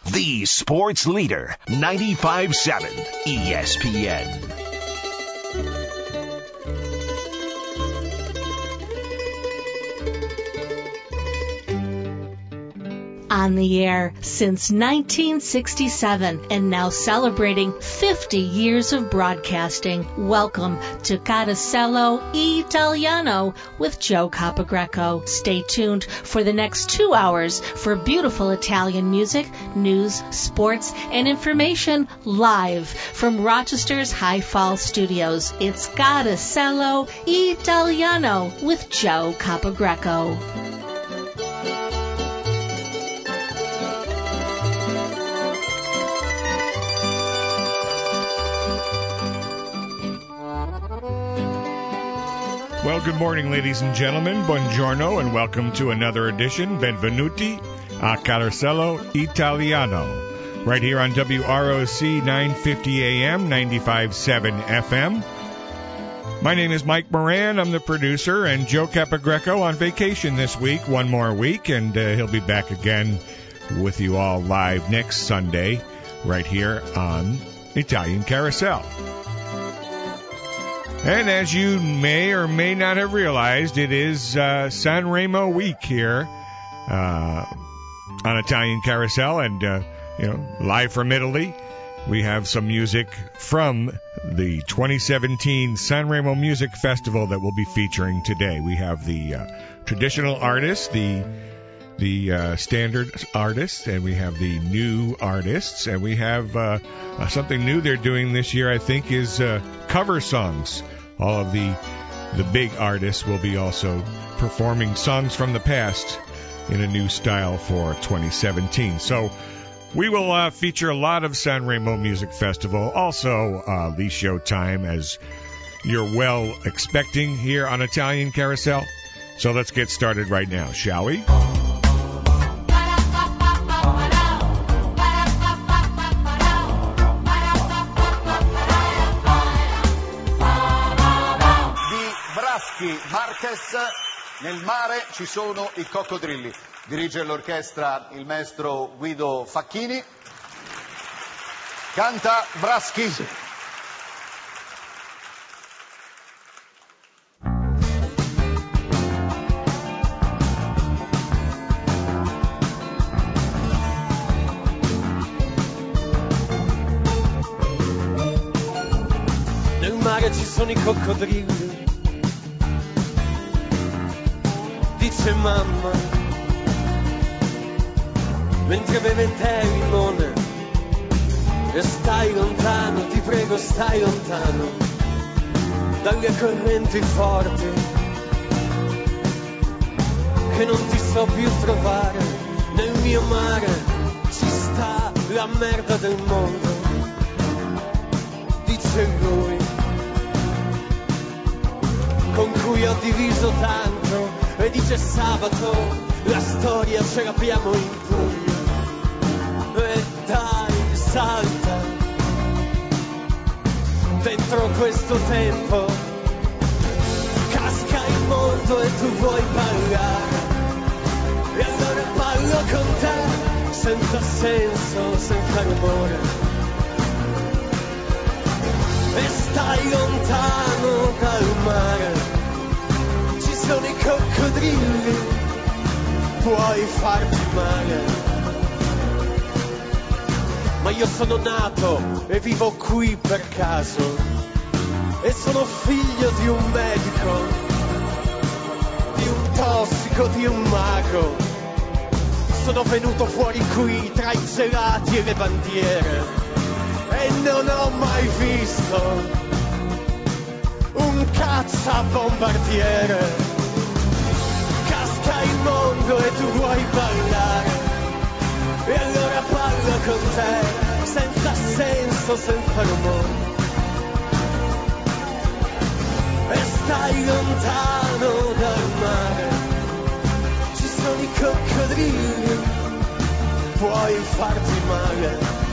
the sports leader, 95.7 ESPN. On the air since 1967 and now celebrating 50 years of broadcasting. Welcome to Carosello Italiano with Joe Capogreco. Stay tuned for the next 2 hours for beautiful Italian music, news, sports, and information live from Rochester's High Falls Studios. It's Carosello Italiano with Joe Capogreco. Well, good morning, ladies and gentlemen. Buongiorno, and welcome to another edition, Benvenuti a Carosello Italiano, right here on WROC 950 AM, 95.7 FM. My name is Mike Moran. I'm the producer, and Joe Capogreco on vacation this week, one more week, and he'll be back again with you all live next Sunday, right here on Italian Carousel. And as you may or may not have realized, it is Sanremo week here on Italian Carousel, and live from Italy. We have some music from the 2017 Sanremo Music Festival that we'll be featuring today. We have the traditional artists, the standard artists, and we have the new artists, and we have something new they're doing this year, I think, is cover songs. All of the big artists will be also performing songs from the past in a new style for 2017. So we will feature a lot of Sanremo Music Festival, also Liscio time, as you're well expecting here on Italian Carousel. So let's get started right now, shall we? Marquez, nel mare ci sono i coccodrilli. Dirige l'orchestra il maestro Guido Facchini. Canta Braschi. Sì. Nel mare ci sono i coccodrilli, dice mamma, mentre beve tè e limone. E stai lontano, ti prego, stai lontano dalle correnti forti, che non ti so più trovare. Nel mio mare ci sta la merda del mondo, dice lui, con cui ho diviso tanto. E dice sabato, la storia ce l'abbiamo in pugno. E dai, salta dentro questo tempo. Casca il mondo e tu vuoi ballare, e allora ballo con te, senza senso, senza rumore. E stai lontano dal mare, sono i coccodrilli, puoi farti male. Ma io sono nato e vivo qui per caso, e sono figlio di un medico, di un tossico, di un mago. Sono venuto fuori qui tra i gelati e le bandiere, e non ho mai visto un cacciabombardiere. Il mondo e tu vuoi ballare, e allora ballo con te, senza senso, senza rumore. E stai lontano dal mare, ci sono i coccodrilli, puoi farti male.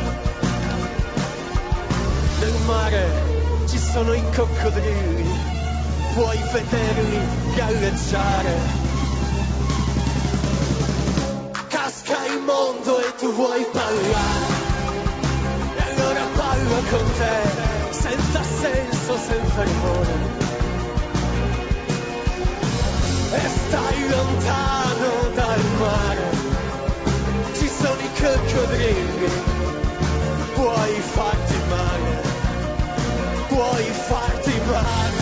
Nel mare ci sono i coccodrilli, puoi vederli galleggiare. Casca il mondo e tu tu vuoi ballare, e allora ballo con te, senza senso, senza rumore, e stai lontano dal mare, ci sono i coccodrilli, puoi farti male, puoi farti male.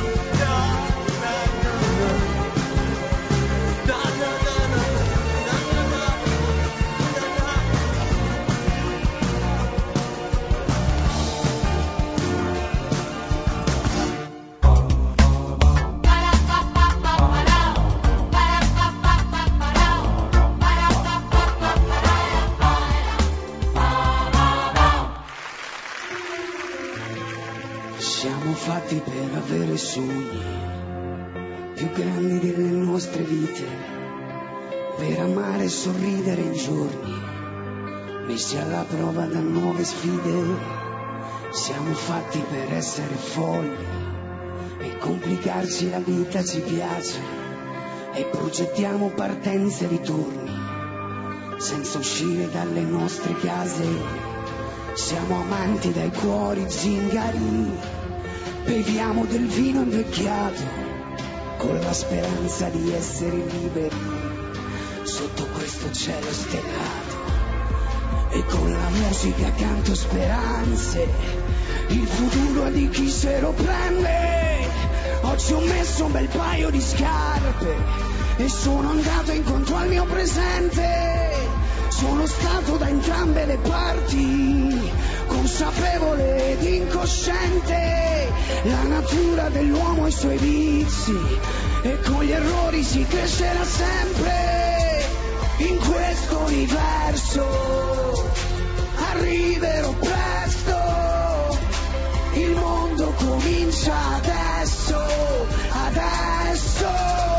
Siamo fatti per avere sogni più grandi delle nostre vite, per amare e sorridere in giorni messi alla prova da nuove sfide. Siamo fatti per essere folli e complicarci la vita ci piace, e progettiamo partenze e ritorni senza uscire dalle nostre case. Siamo amanti dai cuori zingari, beviamo del vino invecchiato con la speranza di essere liberi sotto questo cielo stellato, e con la musica canto speranze, il futuro è di chi se lo prende. Oggi ho messo un bel paio di scarpe e sono andato incontro al mio presente. Sono stato da entrambe le parti, consapevole ed incosciente. La natura dell'uomo e i suoi vizi, e con gli errori si crescerà sempre. In questo universo arriverò presto, il mondo comincia adesso, adesso.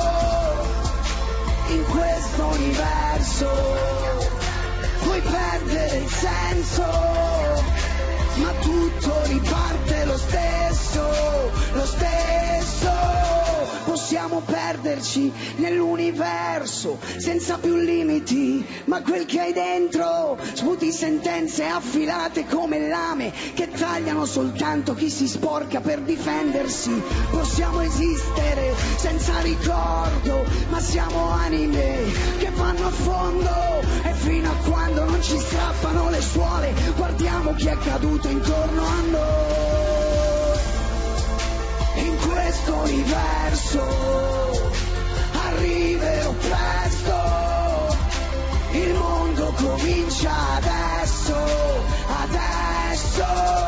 In questo universo puoi perdere il senso, ma tutto riparte lo stesso, lo stesso. Possiamo perderci nell'universo senza più limiti, ma quel che hai dentro sputi sentenze affilate come lame che tagliano soltanto chi si sporca per difendersi. Possiamo esistere senza ricordo, ma siamo anime che vanno a fondo, e fino a quando non ci strappano le suole guardiamo chi è caduto intorno a noi. In questo universo arriverò presto, il mondo comincia adesso, adesso.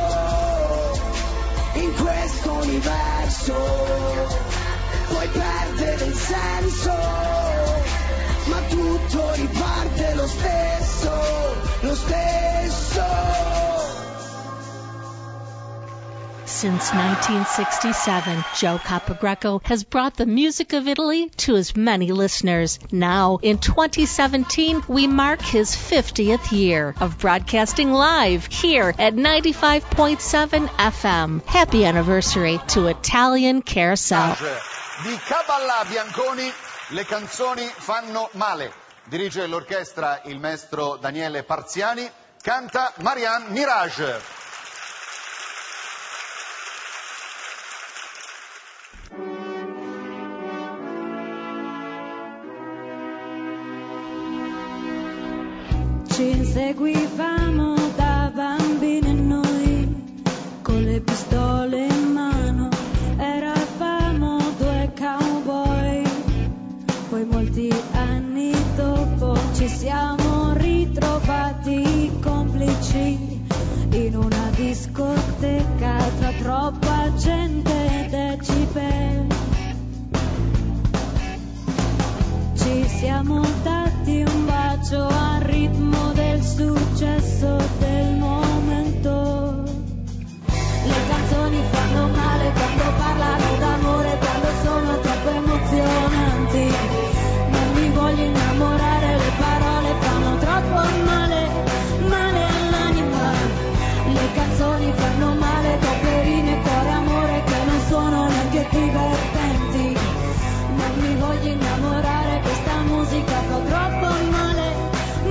In questo universo puoi perdere il senso, ma tutto riparte lo stesso, lo stesso. Since 1967, Joe Capogreco has brought the music of Italy to as many listeners. Now, in 2017, we mark his 50th year of broadcasting live here at 95.7 FM. Happy anniversary to Italian Carousel. Di Caballà Bianconi, le canzoni fanno male. Dirige l'orchestra il maestro Daniele Parziani, canta Marianne Mirage. Ci inseguivamo da bambini e noi, con le pistole in mano, eravamo due cowboy. Poi molti anni dopo ci siamo ritrovati complici in una discoteca tra troppa gente e decibel. Ci siamo dati un bacio al ritmo del successo del momento. Le canzoni fanno male quando parlano d'amore, quando sono troppo emozionanti. Non mi voglio innamorare, le parole fanno troppo male, male all'anima. Le canzoni fanno male, caperine, cuore, amore che non sono neanche divertenti. Non mi voglio innamorare, questa musica fa troppo male,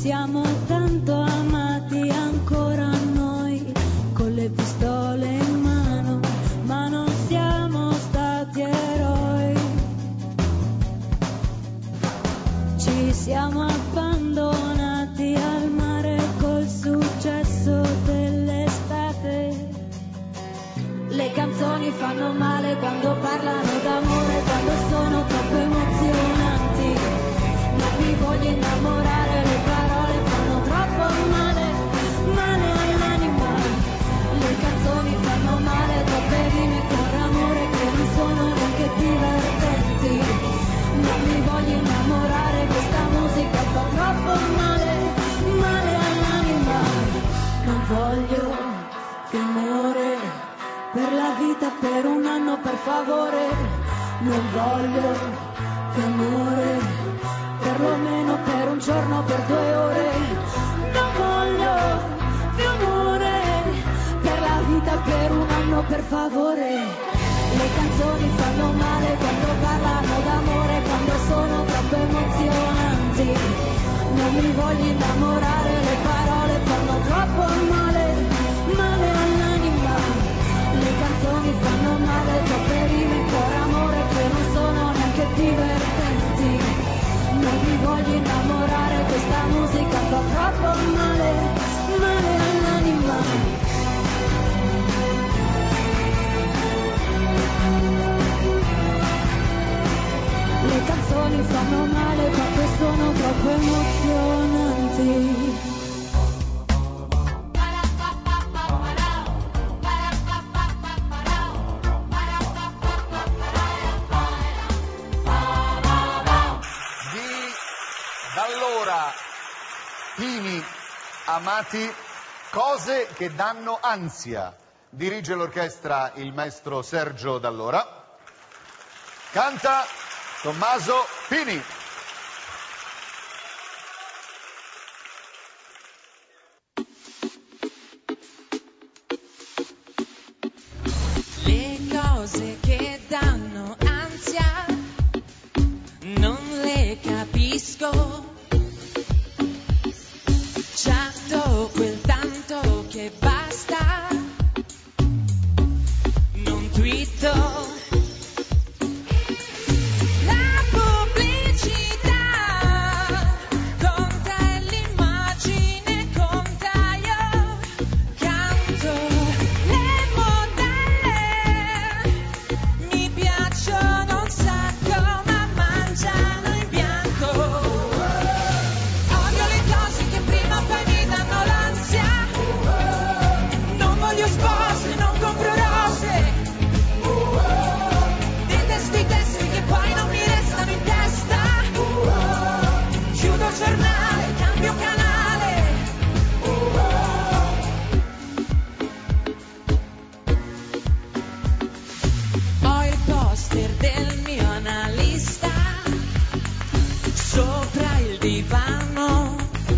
siamo tanto amati ancora noi, con le pistole in mano, ma non siamo stati eroi. Ci siamo abbandonati al mare col successo dell'estate. Le canzoni fanno male quando parlano d'amore, quando sono troppo emozionanti. Non mi voglio innamorare, le parole fanno troppo male, male all'anima. Le canzoni fanno male, troppe rime con amore che non sono neanche divertenti. Non mi voglio innamorare, questa musica fa troppo male, male all'anima. Non voglio che amore per la vita, per un anno, per favore. Non voglio che amore, perlomeno per un giorno, per 2 ore. Non voglio più amore per la vita, per un anno, per favore. Le canzoni fanno male quando parlano d'amore, quando sono troppo emozionanti. Non mi voglio innamorare, le parole fanno troppo male, male all'anima. Le canzoni fanno male, troppe rime per amore che non sono neanche divertenti. Non mi voglio innamorare, questa musica fa troppo male, male all'anima. Le canzoni fanno male quando sono troppo emozionanti. Pini Amati, cose che danno ansia. Dirige l'orchestra il maestro Sergio Dall'Ora. Canta Tommaso Pini. Le cose che danno ansia non le capisco. Certo, quel tanto che basta, non twitto. La pubblicità conta e l'immagine conta, io canto. Le modelle mi piacciono un sacco, ma mangiano in bianco. Odio le cose che prima o poi mi danno l'ansia. Non voglio sposi, non compro rose. Detesto i testi che poi non mi restano in testa. Chiudo il giornale, cambio canale. Ho il poster del mio analista sopra il divano.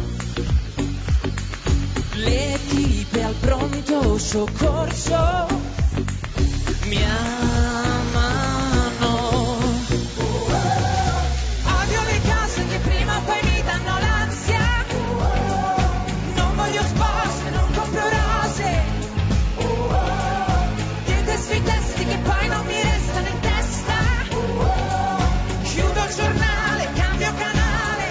Le tipe al pronto soccorso mi amano. Odio le cose che prima o poi mi danno l'ansia. Non voglio sposi, non compro rose. Detesto i testi che poi non mi restano in testa. Chiudo il giornale, cambio canale.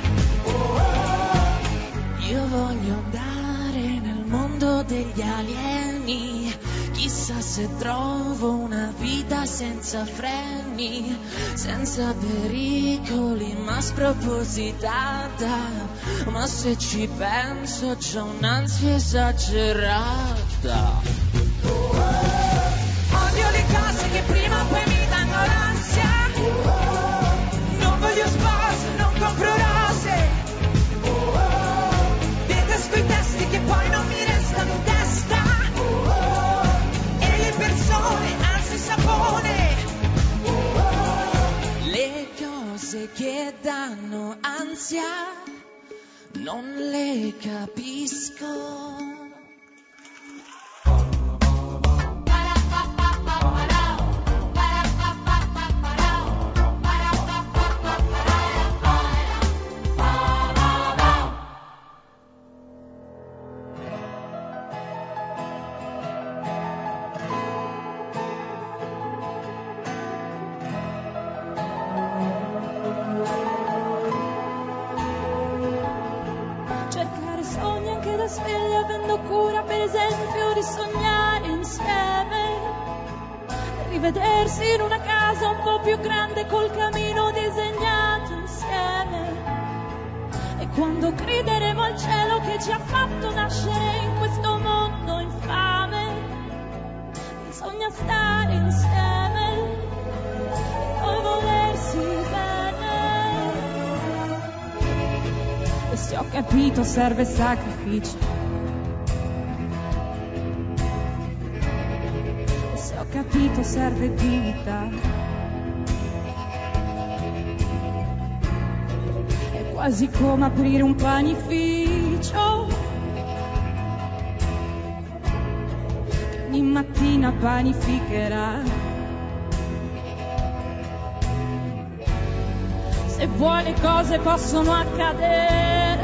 Io voglio andare nel mondo degli alieni. Chissà se trovo una vita senza freni, senza pericoli, ma spropositata. Ma se ci penso c'ho un'ansia esagerata. Odio le cose che prima o poi mi danno l'ansia. Non voglio sposi, non compro rose. Detesto i testi che poi non mi restano in testa. E le persone, anzi sapone. Le cose che danno ansia non le capisco. la sveglia avendo cura, per esempio, di sognare insieme, rivedersi in una casa un po' più grande col camino disegnato insieme. E quando grideremo al cielo che ci ha fatto nascere in questo mondo infame, bisogna stare insieme e poi volersi bene. E se ho capito serve sacrificio, e se ho capito serve dignità. Quasi come aprire un panificio che ogni mattina panificherà. Se vuoi le cose possono accadere,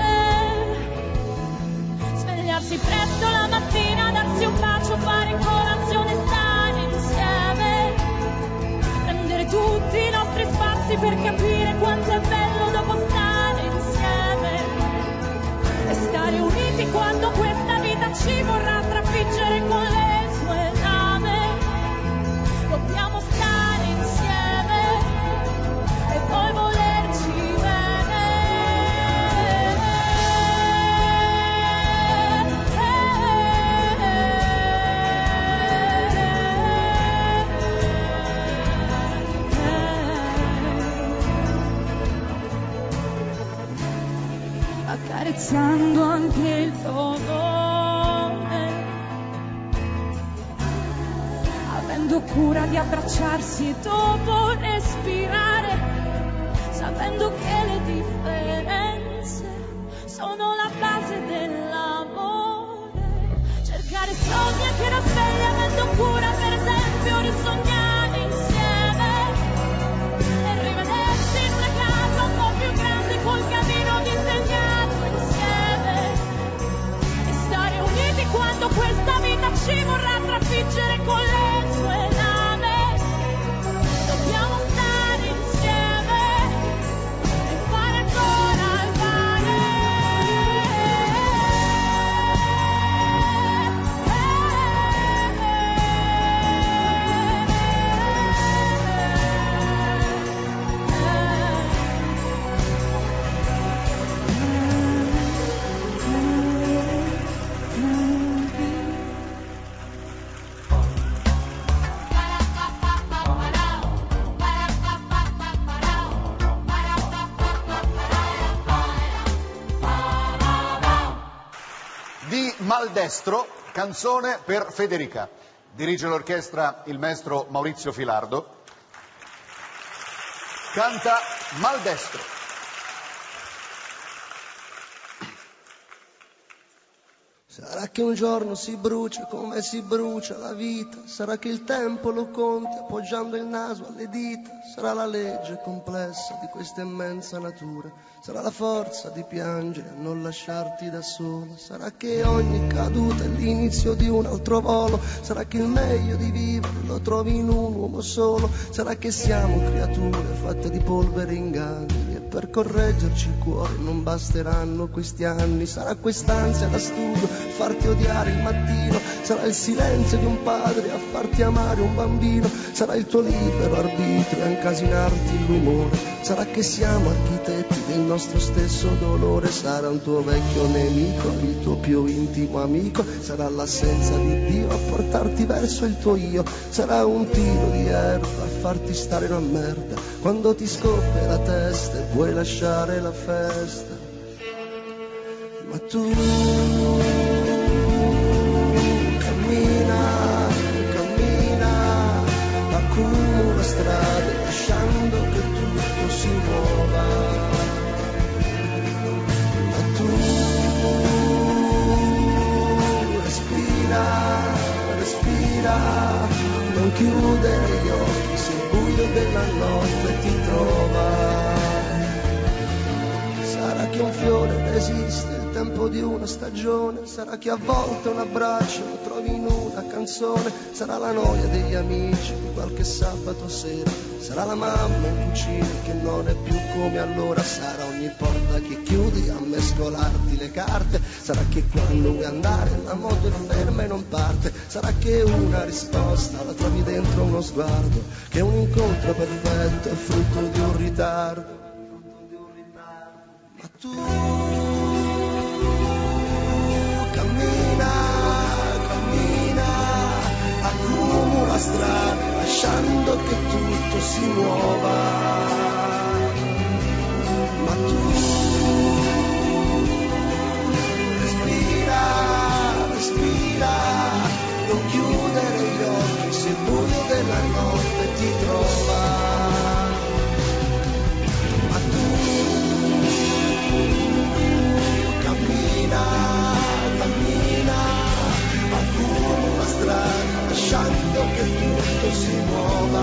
svegliarsi presto la mattina, darsi un bacio, fare colazione, stare insieme, prendere tutti i nostri spazi per capire quanto è bello dopo stare e stare uniti quando questa vita ci vorrà trafiggere con le sue lame. Dobbiamo stare insieme e poi volerci bene. Accarezzando anche il dolore, avendo cura di abbracciarsi e dopo respirare, sapendo che le differenze sono la base dell'amore. Cercare sogni anche da sveglia, avendo cura, per esempio, di sognare insieme e rivedersi in una casa un po' più grande col camino disegnato insieme e stare uniti quando questa vita ci vorrà trafiggere con le sue lame. Dobbiamo stare insieme e fare ancora il male. Di Maldestro, canzone per Federica. Dirige l'orchestra il maestro Maurizio Filardo. Canta Maldestro. Sarà che un giorno si brucia come si brucia la vita, sarà che il tempo lo conti appoggiando il naso alle dita, sarà la legge complessa di questa immensa natura, sarà la forza di piangere a non lasciarti da sola, sarà che ogni caduta è l'inizio di un altro volo, sarà che il meglio di vivere lo trovi in un uomo solo, sarà che siamo creature fatte di polvere e inganni e per correggerci il cuore non basteranno questi anni, sarà quest'ansia da studio farti odiare il mattino, sarà il silenzio di un padre a farti amare un bambino, sarà il tuo libero arbitrio a incasinarti l'umore, sarà che siamo architetti del nostro stesso dolore, sarà un tuo vecchio nemico, il tuo più intimo amico, sarà l'assenza di Dio a portarti verso il tuo io, sarà un tiro di erba a farti stare una merda, quando ti scoppia la testa e vuoi lasciare la festa, ma tu accumula strade lasciando che tutto si muova, ma tu respira, non chiudere gli occhi se il buio della notte ti trova, sarà che un fiore resiste il tempo di una stagione, sarà che a volte un abbraccio lo trovi in una canzone, sarà la noia degli amici di qualche sabato sera, sarà la mamma in cucina che non è più come allora, sarà ogni porta che chiudi a mescolarti le carte, sarà che quando vuoi andare la moto è ferma e non parte, sarà che una risposta la trovi dentro uno sguardo, che un incontro perfetto è frutto di un ritardo. Ma tu cammina, accumula strade lasciando che tutto si muova. Ma tu respira, non chiudere gli occhi se il buio della notte ti trova. Ma tu cammina, accumula strada lasciando che tutto si muova.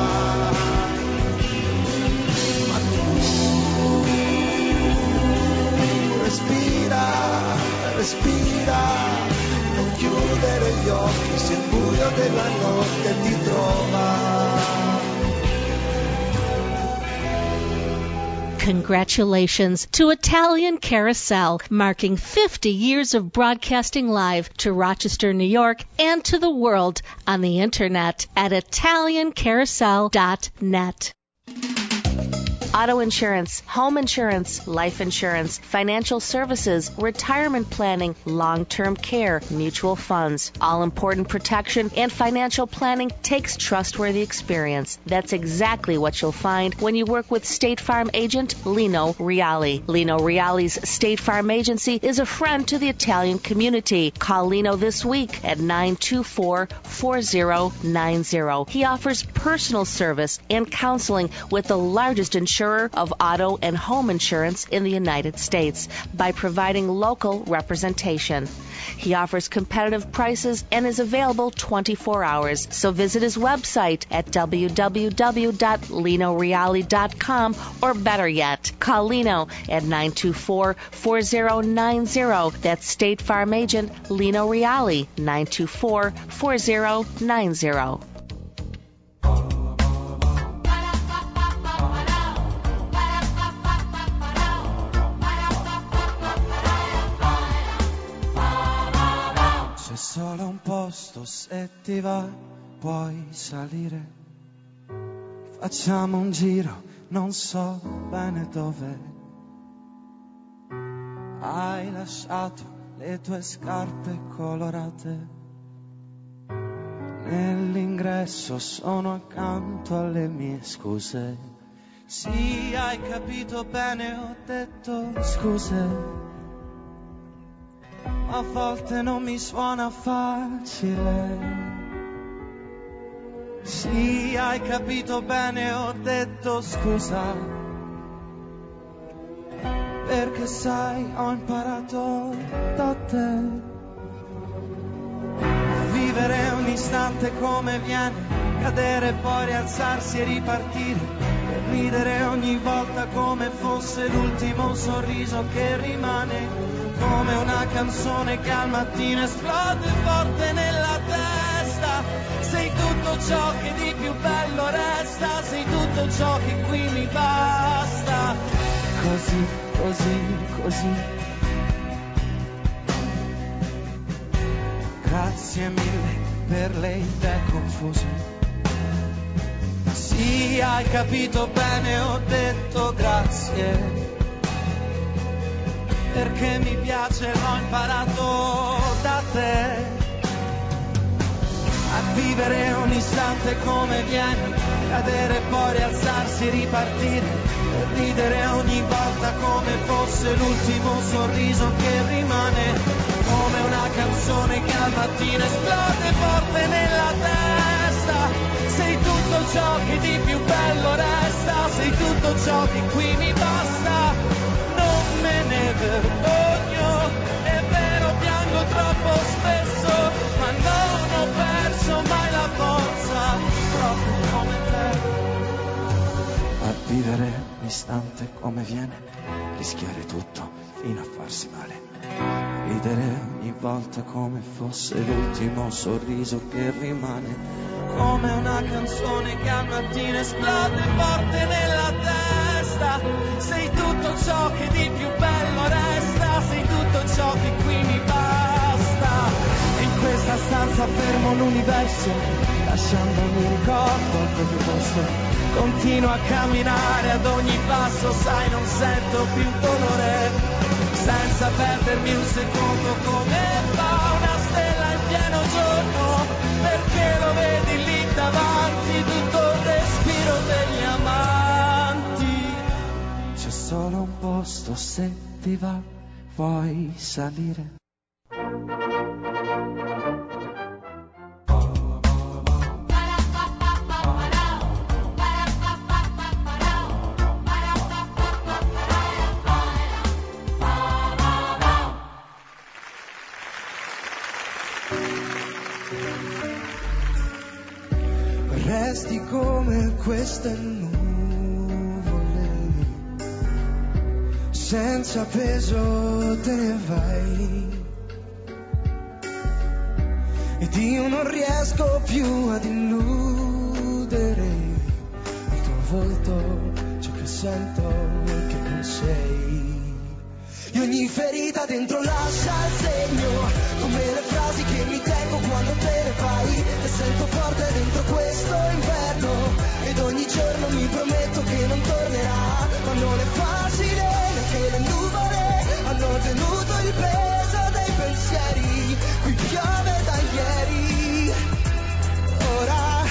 Ma tu respira, non chiudere gli occhi se il buio della notte ti trova. Congratulations to Italian Carousel, marking 50 years of broadcasting live to Rochester, New York, and to the world on the internet at italiancarousel.net. Auto insurance, home insurance, life insurance, financial services, retirement planning, long-term care, mutual funds. All-important protection and financial planning takes trustworthy experience. That's exactly what you'll find when you work with State Farm agent Lino Reali. Lino Reali's State Farm agency is a friend to the Italian community. Call Lino this week at 924-4090. He offers personal service and counseling with the largest insurer of auto and home insurance in the United States by providing local representation. He offers competitive prices and is available 24 hours. So visit his website at www.linoreali.com, or better yet, call Lino at 924-4090. That's State Farm agent Lino Reali, 924-4090. Solo un posto, se ti va puoi salire, facciamo un giro, non so bene dove. Hai lasciato le tue scarpe colorate nell'ingresso, sono accanto alle mie scuse. Sì, hai capito bene, ho detto scuse. A volte non mi suona facile. Sì, hai capito bene, ho detto scusa. Perché sai, ho imparato da te a vivere un istante come viene, cadere poi rialzarsi e ripartire, e ridere ogni volta come fosse l'ultimo sorriso che rimane, come una canzone che al mattino esplode forte nella testa. Sei tutto ciò che di più bello resta, sei tutto ciò che qui mi basta. Così, così, così. Grazie mille per le idee confuse. Sì, hai capito bene, ho detto grazie. Perché mi piace, l'ho imparato da te. A vivere un istante come viene, cadere poi rialzarsi e ripartire, e ridere ogni volta come fosse l'ultimo sorriso che rimane, come una canzone che al mattino esplode forte nella testa. Sei tutto ciò che di più bello resta, sei tutto ciò che qui mi basta. Me ne vergogno, è vero, piango troppo spesso, ma non ho perso mai la forza, proprio come te. A vivere l'istante come viene, rischiare tutto fino a farsi male. ridere ogni volta come fosse l'ultimo sorriso che rimane, come una canzone che al mattino esplode forte nella testa. Sei tutto ciò che di più bello resta, sei tutto ciò che qui mi basta. E in questa stanza fermo l'universo, lasciandomi ricordo al proprio posto. Continuo a camminare ad ogni passo, sai, non sento più dolore, senza perdermi un secondo come fa una stella in pieno giorno, perché lo vedi lì davanti, tutto il respiro degli amanti. C'è solo un posto, se ti va, puoi salire. Resti come queste nuvole, senza peso te ne vai, ed io non riesco più ad illudere il tuo volto, ciò che sento è che non sei. E ogni ferita dentro lascia il segno, come le frasi che mi tengo quando te ne vai. E sento forte dentro questo inverno, ed ogni giorno mi prometto che non tornerà. Ma non è facile, neanche le nuvole hanno tenuto il peso dei pensieri. Qui piove da ieri, ora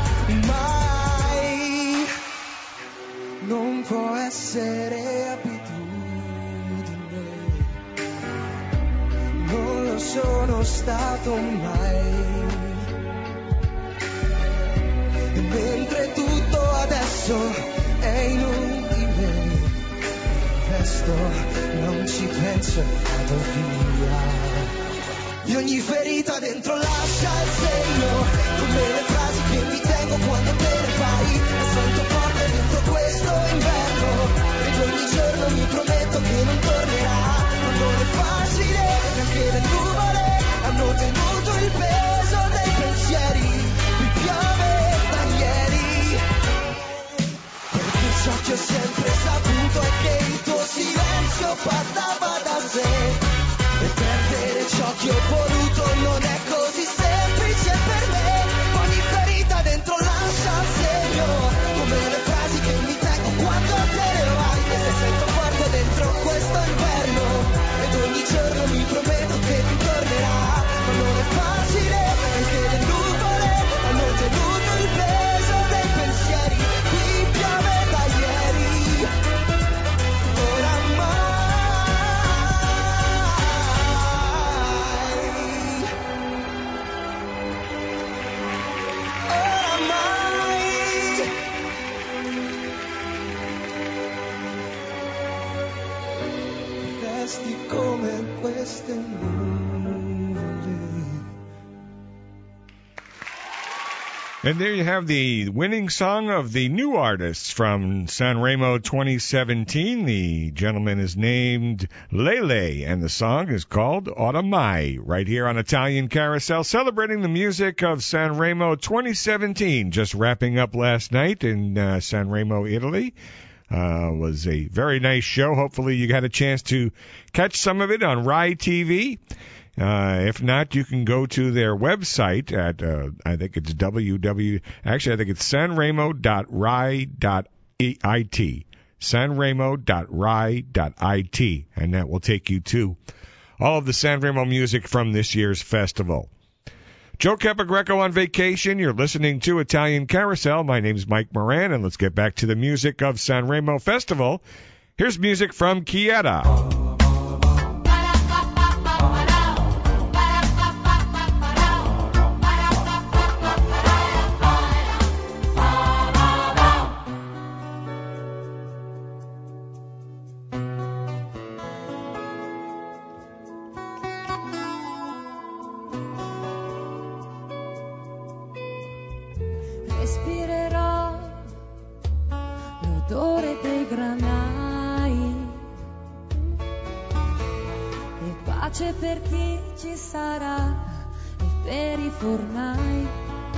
mai non può essere abitudine. Non lo sono stato mai. E mentre tutto adesso è inutile, resto, non ci penso e vado via. E ogni ferita dentro lascia il segno, come le frasi che mi tengo quando te ne vai. E sento forte dentro questo inverno, ed ogni giorno mi prometto che non tornerà. Ma non è facile, neanche le nuvole hanno tenuto il peso dei pensieri. Qui piove da ieri, perché ciò che ho sempre saputo è che il tuo silenzio parlava da sé. E perdere ciò che ho voluto non è così semplice per me. Ogni ferita dentro lascia il segno, come le frasi che mi tengo quando te ne vai. E se sento forte dentro questo inverno, ed ogni giorno mi prometto che ritornerà. Ma non è facile, perché le nuvole hanno tenuto il peso dei pensieri. Qui piove da ieri, oramai. Resti come queste nuvole. And there you have the winning song of the new artists from Sanremo 2017. The gentleman is named Lele, and the song is called Oramai, right here on Italian Carousel, celebrating the music of Sanremo 2017. Just wrapping up last night in Sanremo, Italy. Was a very nice show. Hopefully you got a chance to catch some of it on Rai TV. If not, you can go to their website at, I think it's sanremo.rai.it. sanremo.rai.it. And that will take you to all of the Sanremo music from this year's festival. Joe Capogreco on vacation. You're listening to Italian Carousel. My name's Mike Moran, and let's get back to the music of Sanremo Festival. Here's music from Chiara. Respirerò l'odore dei granai e pace per chi ci sarà e per i fornai.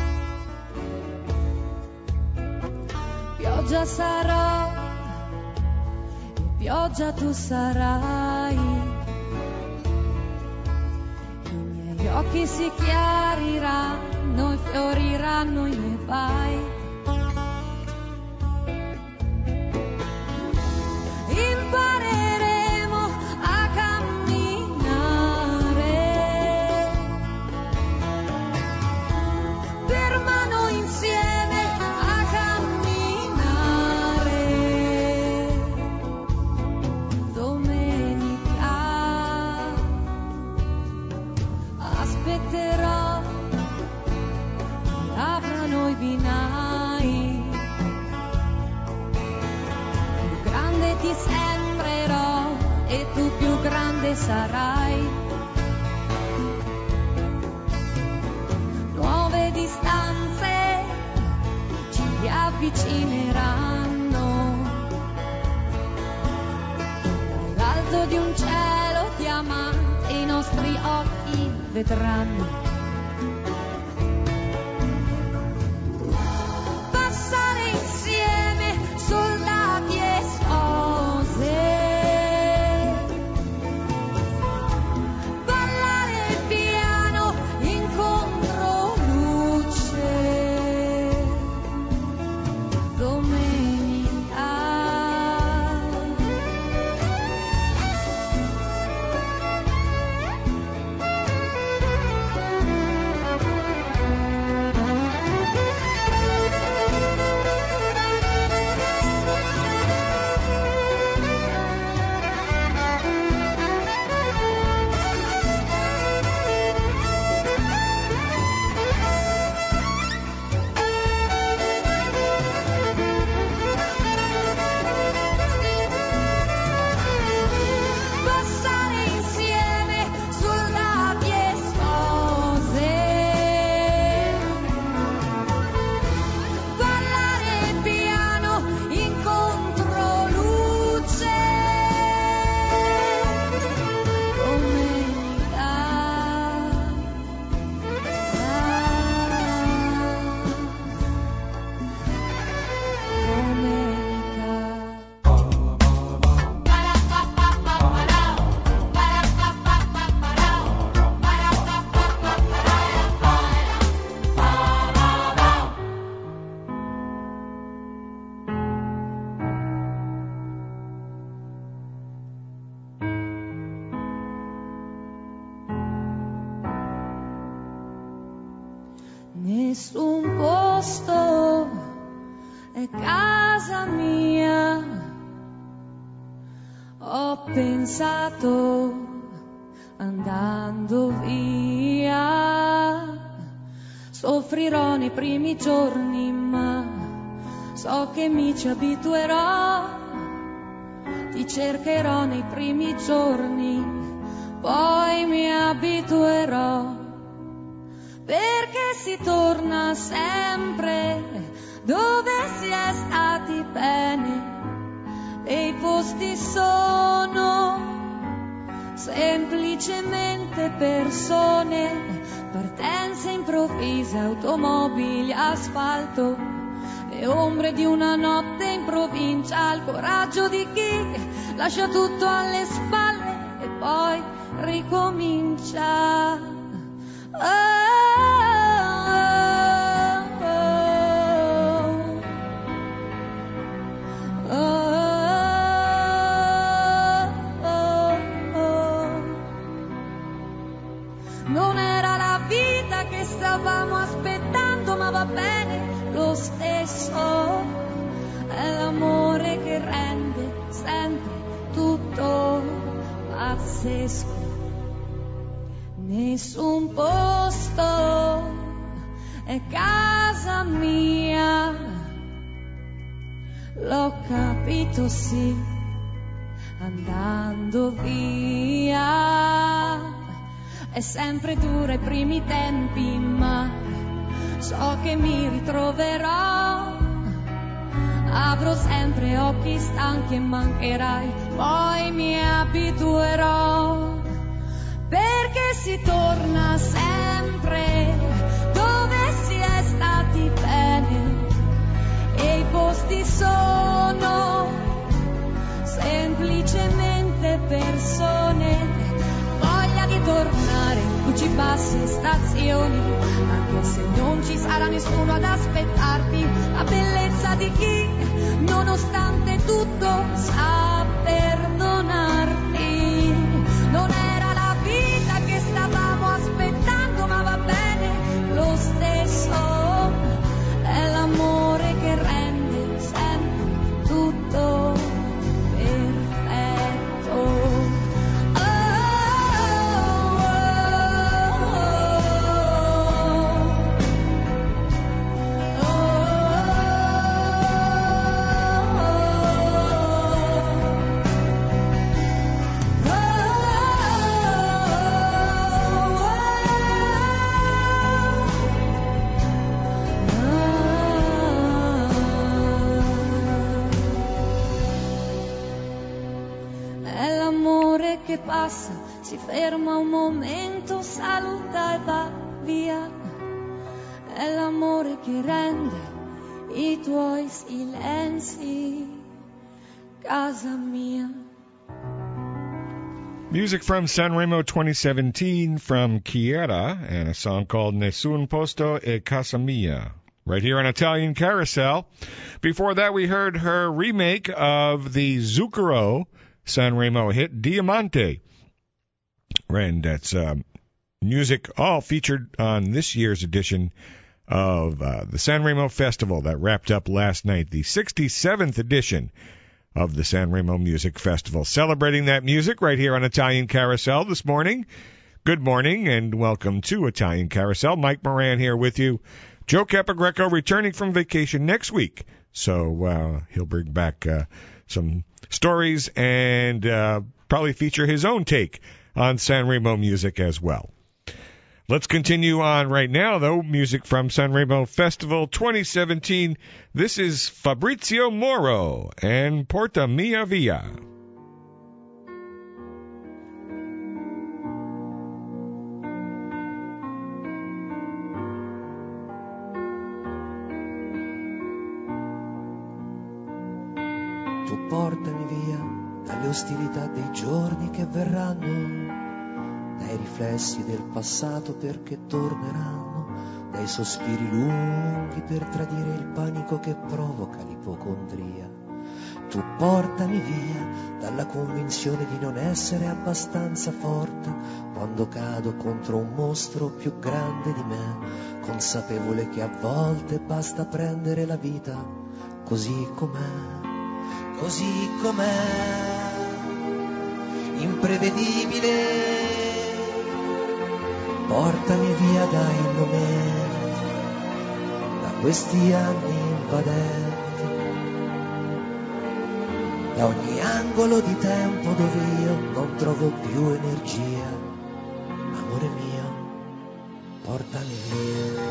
Pioggia sarò e pioggia tu sarai. I miei occhi si chiariranno e fioriranno i miei vai. Impareremo a camminare per mano insieme a camminare. Domenica aspetterò che avrano i binai. Ti sembrerò e tu più grande sarai. Nuove distanze ci riavvicineranno. Dall'alto di un cielo diamante i nostri occhi vedranno. Passare insieme soldati e ballare piano in controluce. Domenica passare insieme soldati e spose, ballare piano in controluce. Domenica nessun posto è casa mia. Ho pensato andando via. Soffrirò nei primi giorni, ma so che mi ci abituerò. Ti cercherò nei primi giorni, poi mi abituerò. Perché si torna sempre dove si è stati bene e i posti sono semplicemente persone, partenze improvvise, automobili, asfalto, le ombre di una notte in provincia, il coraggio di chi lascia tutto alle spalle e poi ricomincia. Non era la vita che stavamo aspettando, ma va bene lo stesso. È l'amore che rende sempre tutto pazzesco. Nessun posto è casa mia, l'ho capito sì, andando via. È sempre dura i primi tempi, ma so che mi ritroverò. Avrò sempre occhi stanchi e mancherai, poi mi abituerò. si torna sempre dove si è stati bene e i posti sono semplicemente persone, voglia di tornare, luci, passi, stazioni, anche se non ci sarà nessuno ad aspettarti, la bellezza di chi nonostante tutto sa perdonarti. Non era la vita che stavamo aspettando, ma va bene lo stesso, è l'amore che rende sempre tutto perfetto. Che passa, si ferma un momento, saluta e va via. È l'amore che rende i tuoi silenzi casa mia. Music from Sanremo 2017 from Chiara and a song called Nessun Posto e Casa Mia. Right here on Italian Carousel. Before that, we heard her remake of the Zucchero Sanremo hit Diamante. And that's music all featured on this year's edition of the Sanremo Festival that wrapped up last night, the 67th edition of the Sanremo Music Festival. Celebrating that music right here on Italian Carousel this morning. Good morning and welcome to Italian Carousel. Mike Moran here with you. Joe Capogreco returning from vacation next week. So he'll bring back some stories and probably feature his own take on Sanremo music as well. Let's continue on right now, though. Music from Sanremo Festival 2017. This is Fabrizio Moro and Porta Mia Via. Tu portami via dalle ostilità dei giorni che verranno, dai riflessi del passato perché torneranno, dai sospiri lunghi per tradire il panico che provoca l'ipocondria. Tu portami via dalla convinzione di non essere abbastanza forte quando cado contro un mostro più grande di me, consapevole che a volte basta prendere la vita così com'è. Così com'è, imprevedibile, portami via dai momenti, da questi anni invadenti, da ogni angolo di tempo dove io non trovo più energia. Amore mio, portami via.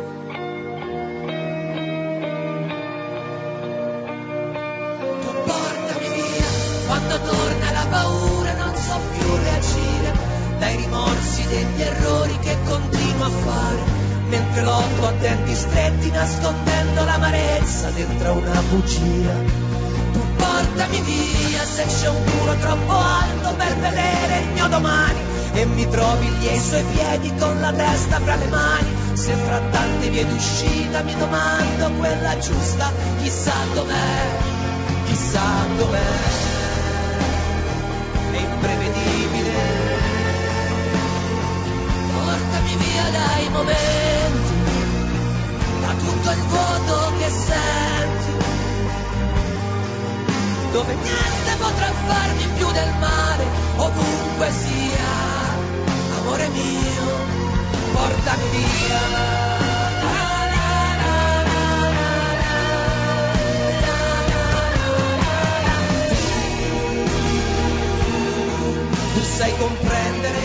Quando torna la paura non so più reagire, dai rimorsi degli errori che continuo a fare, mentre lotto a denti stretti nascondendo l'amarezza dentro una bugia. Tu portami via se c'è un muro troppo alto per vedere il mio domani e mi trovi lì ai suoi piedi con la testa fra le mani. Se fra tante vie d'uscita mi domando quella giusta, chissà dov'è, chissà dov'è. È imprevedibile, portami via dai momenti, da tutto il vuoto che senti, dove niente potrà farmi più del male, ovunque sia. Amore mio, portami via. Sai comprendere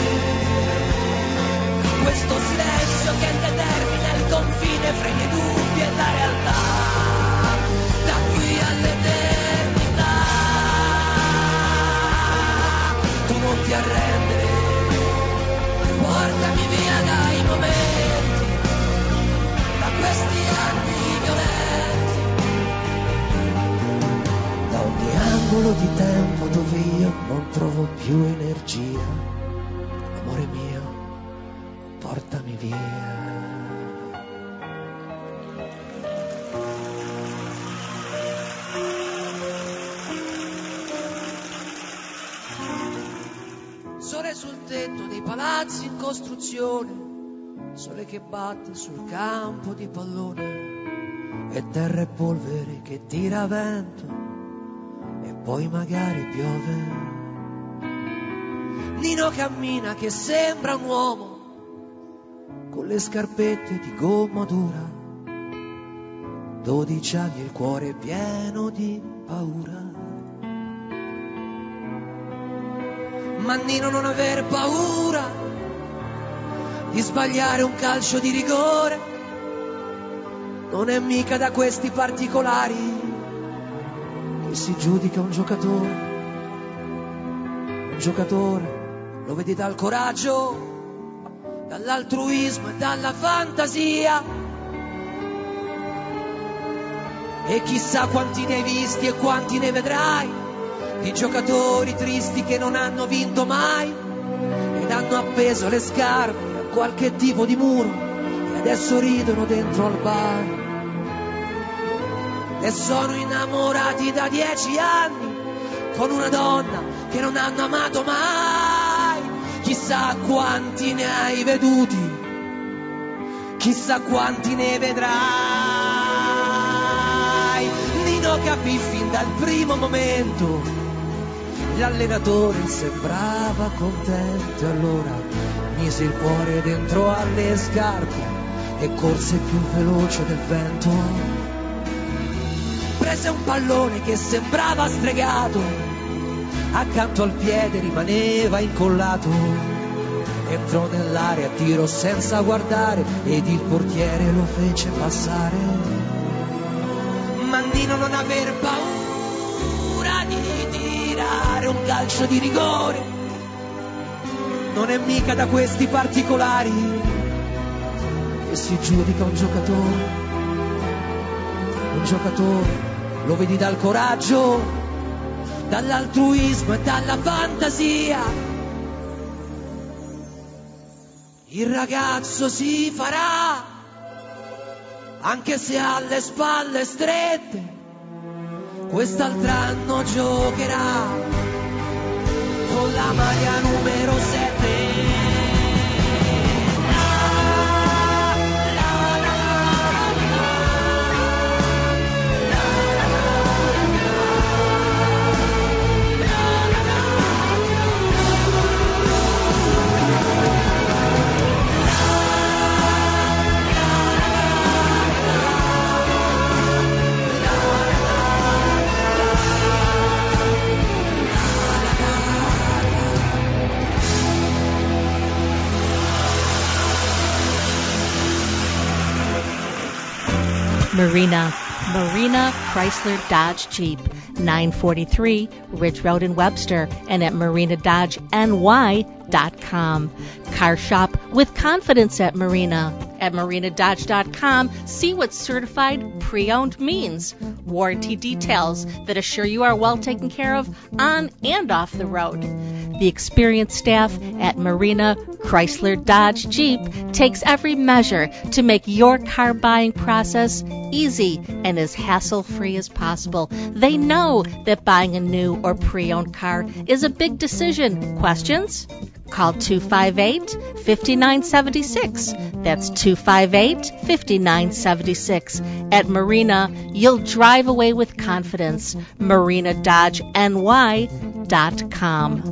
questo silenzio che determina il confine fra i miei dubbi e la realtà, da qui all'eternità. Tu non ti arrendere, angolo di tempo dove io non trovo più energia. Amore mio, portami via. Sole sul tetto dei palazzi in costruzione, sole che batte sul campo di pallone, e terra e polvere che tira vento, e poi magari piove. Nino cammina che sembra un uomo, con le scarpette di gomma dura, 12 anni e il cuore pieno di paura. Ma Nino non aver paura di sbagliare un calcio di rigore, non è mica da questi particolari che si giudica un giocatore. Un giocatore lo vedi dal coraggio, dall'altruismo e dalla fantasia, e chissà quanti ne hai visti e quanti ne vedrai di giocatori tristi che non hanno vinto mai ed hanno appeso le scarpe a qualche tipo di muro e adesso ridono dentro al bar. E sono innamorati da 10 anni con una donna che non hanno amato mai. Chissà quanti ne hai veduti, chissà quanti ne vedrai. Nino capì fin dal primo momento, l'allenatore sembrava contento, allora mise il cuore dentro alle scarpe e corse più veloce del vento. Prese un pallone che sembrava stregato, accanto al piede rimaneva incollato, entrò nell'area a tiro senza guardare ed il portiere lo fece passare. Ma Nino non aver paura di tirare un calcio di rigore, non è mica da questi particolari che si giudica un giocatore. Un giocatore lo vedi dal coraggio, dall'altruismo e dalla fantasia. Il ragazzo si farà anche se ha le spalle strette, quest'altro anno giocherà con la maglia numero 7. Marina Chrysler Dodge Jeep, 943 Ridge Road in Webster, and at marinadodgeny.com. Car shop with confidence at Marina. At marinadodge.com, see what certified pre-owned means. Warranty details that assure you are well taken care of on and off the road. The experienced staff at Marina Chrysler Dodge Jeep takes every measure to make your car buying process easy and as hassle-free as possible. They know that buying a new or pre-owned car is a big decision. Questions? Call 258-5976. That's 258-5976. At Marina, you'll drive away with confidence. marinadodgeny.com.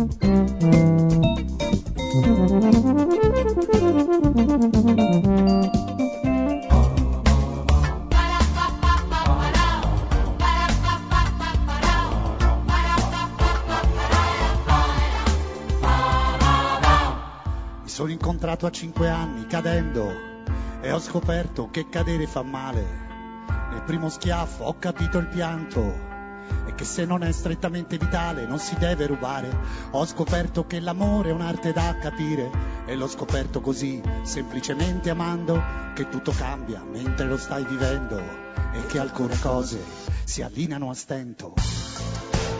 Mi sono incontrato a 5 anni cadendo e ho scoperto che cadere fa male. Nel primo schiaffo ho capito il pianto e che se non è strettamente vitale non si deve rubare. Ho scoperto che l'amore è un'arte da capire e l'ho scoperto così, semplicemente amando, che tutto cambia mentre lo stai vivendo e che alcune cose si allineano a stento.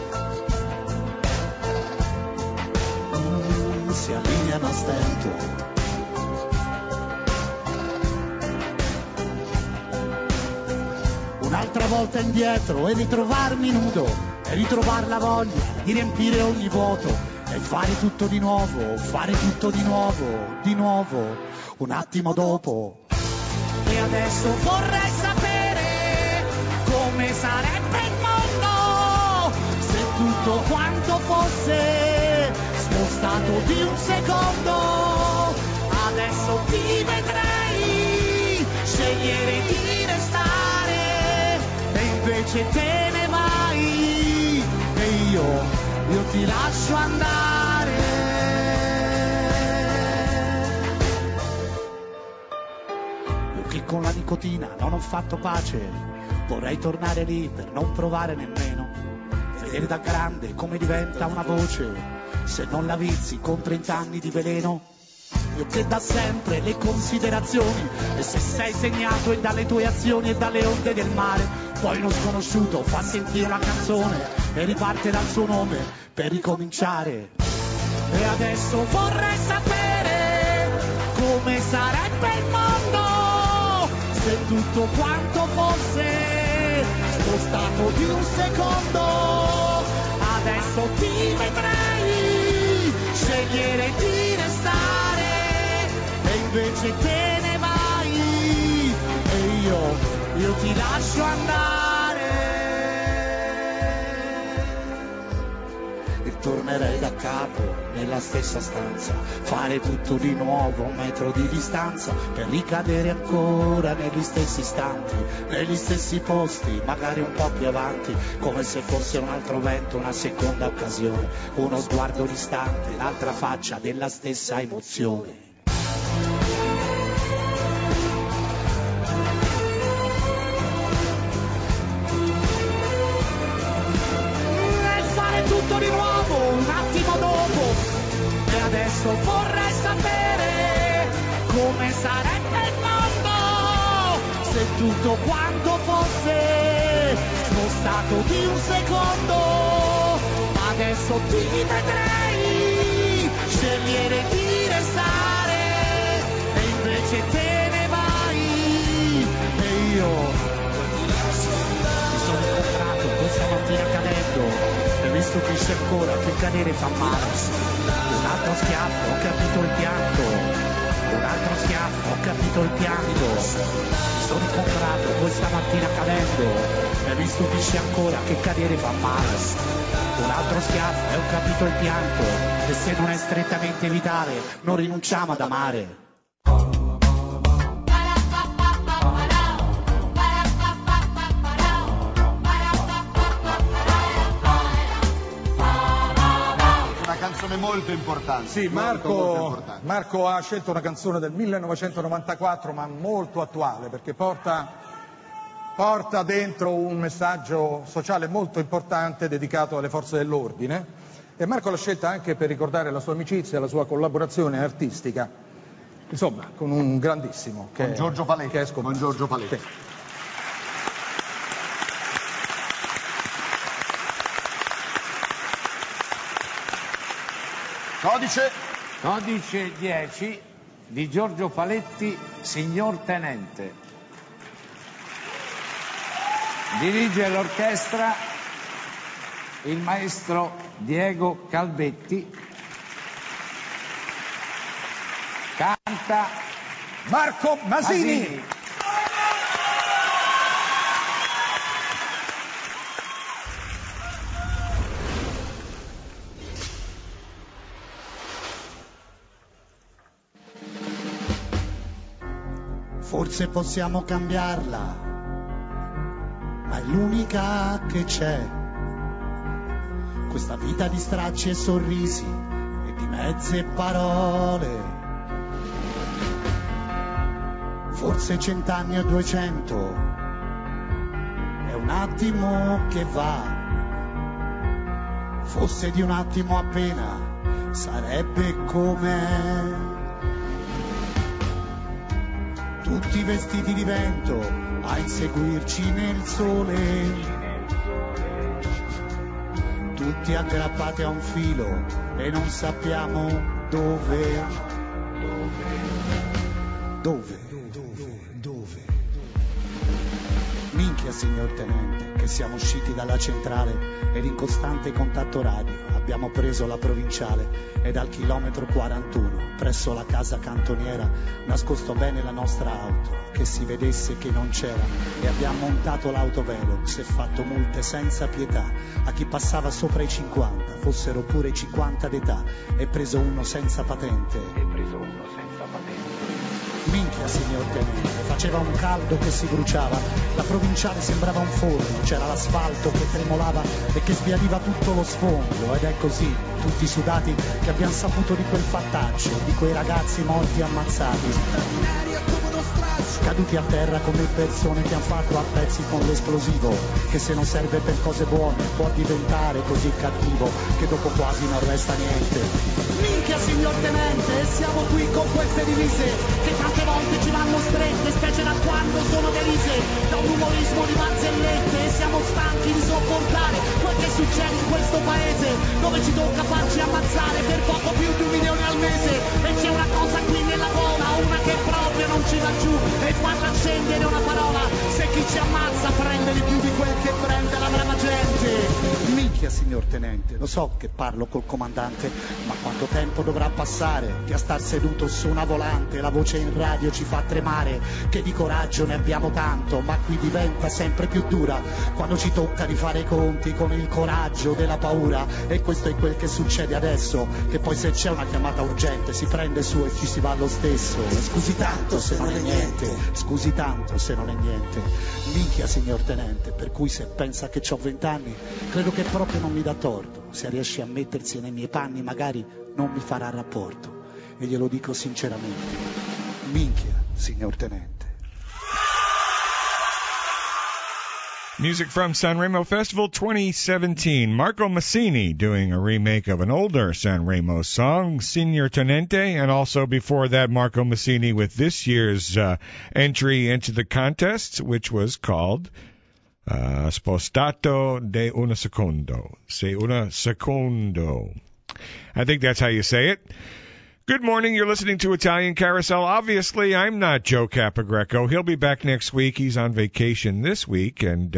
si allineano a stento. Un'altra volta indietro e ritrovarmi nudo, e ritrovare la voglia di riempire ogni vuoto, e fare tutto di nuovo, fare tutto di nuovo, un attimo dopo. E adesso vorrei sapere come sarebbe il mondo se tutto quanto fosse spostato di un secondo. Adesso ti vedrei scegliere di restare e invece te ne vai e io ti lascio andare. Io che con la nicotina non ho fatto pace, vorrei tornare lì per non provare nemmeno, vedere da grande come diventa una voce, se non la vizi con 30 anni di veleno. Io che da sempre le considerazioni, e se sei segnato è dalle tue azioni e dalle onde del mare, poi uno sconosciuto fa sentire una canzone e riparte dal suo nome per ricominciare. E adesso vorrei sapere come sarebbe il mondo se tutto quanto fosse spostato di un secondo. Adesso ti vedrei scegliere di restare e invece te ne vai e io ti lascio andare. E tornerei da capo nella stessa stanza, fare tutto di nuovo a un metro di distanza, per ricadere ancora negli stessi istanti, negli stessi posti, magari un po' più avanti, come se fosse un altro vento, una seconda occasione, uno sguardo distante, l'altra faccia della stessa emozione. Tutto di nuovo, un attimo dopo. E adesso vorrei sapere come sarebbe il mondo se tutto quanto fosse spostato di un secondo. Adesso ti vedrei scegliere di restare e invece te ne vai e io mi sono incontrato questa mattina cadendo. Visto che c'è ancora che cadere fa male, un altro schiaffo, ho capito il pianto, un altro schiaffo, ho capito il pianto, mi sono incontrato questa mattina cadendo, e visto che c'è ancora che cadere fa male, un altro schiaffo e ho capito il pianto, e se non è strettamente vitale non rinunciamo ad amare. Molto importante. Sì, Marco ha scelto una canzone del 1994 ma molto attuale, perché porta dentro un messaggio sociale molto importante dedicato alle forze dell'ordine, e Marco l'ha scelta anche per ricordare la sua amicizia e la sua collaborazione artistica, insomma, con un grandissimo che con Giorgio Paletti. Che è scomparso. Con Giorgio Paletti. Sì. Codice 10 di Giorgio Paletti, Signor Tenente. Dirige l'orchestra il maestro Diego Calvetti. Canta Marco Masini. Forse possiamo cambiarla, ma è l'unica che c'è. Questa vita di stracci e sorrisi e di mezze parole. Forse 100 anni o 200 è un attimo che va. Fosse di un attimo appena, sarebbe com'è. Tutti vestiti di vento a inseguirci nel sole, tutti aggrappati a un filo e non sappiamo Dove? Minchia, signor tenente, che siamo usciti dalla centrale ed in costante contatto radio abbiamo preso la provinciale ed al chilometro 41 presso la casa cantoniera nascosto bene la nostra auto, che si vedesse che non c'era, e abbiamo montato l'autovelo, si è fatto multe senza pietà a chi passava sopra i 50, fossero pure i 50 d'età, e preso uno senza patente. Minchia, signor tenente, faceva un caldo che si bruciava, la provinciale sembrava un forno, c'era l'asfalto che tremolava e che sbiadiva tutto lo sfondo, ed è così, tutti sudati, che abbiamo saputo di quel fattaccio, di quei ragazzi morti ammazzati, caduti a terra come persone che hanno fatto a pezzi con l'esplosivo, che se non serve per cose buone può diventare così cattivo che dopo quasi non resta niente. Minchia, signor tenente, siamo qui con queste divise che tante volte ci vanno strette, specie da quando sono derise da un umorismo di barzellette, e siamo stanchi di sopportare quel che succede in questo paese, dove ci tocca farci ammazzare per poco più di 1 milione al mese, e c'è una cosa qui nella gola, una che proprio non ci va giù, e farla scendere una parola, se chi ci ammazza prende di più di quel che prende la brava gente. Minchia, signor tenente, lo so che parlo col comandante, ma quanto tempo dovrà passare che a star seduto su una volante la voce in radio ci fa tremare, che di coraggio ne abbiamo tanto, ma qui diventa sempre più dura quando ci tocca di fare i conti con il coraggio della paura, e questo è quel che succede adesso, che poi se c'è una chiamata urgente si prende su e ci si va lo stesso. Scusi tanto se non è niente, scusi tanto se non è niente. Minchia, signor tenente, per cui se pensa che c'ho 20 anni credo che proprio non mi dà torto, se riesce a mettersi nei miei panni magari non mi farà rapporto, e glielo dico sinceramente. Minchia, signor tenente. Music from Sanremo Festival 2017. Marco Massini doing a remake of an older Sanremo song, Signor Tenente, and also before that Marco Massini with this year's entry into the contest, which was called Spostato de una secondo. Se una secondo. I think that's how you say it. Good morning. You're listening to Italian Carousel. Obviously, I'm not Joe Capagreco. He'll be back next week. He's on vacation this week, and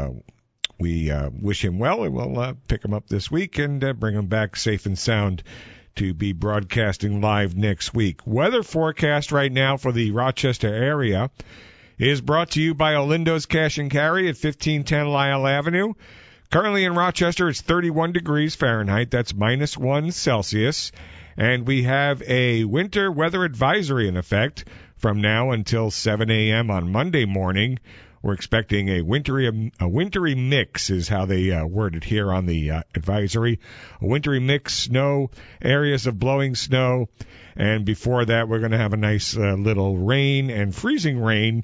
we wish him well, and we'll pick him up this week and bring him back safe and sound to be broadcasting live next week. Weather forecast right now for the Rochester area is brought to you by Olindo's Cash and Carry at 1510 Lyle Avenue. Currently in Rochester, it's 31 degrees Fahrenheit. That's -1 Celsius. And we have a winter weather advisory in effect from now until 7 a.m. on Monday morning. We're expecting a wintry mix is how they word it here on the advisory. A wintry mix, snow, areas of blowing snow. And before that, we're going to have a nice little rain and freezing rain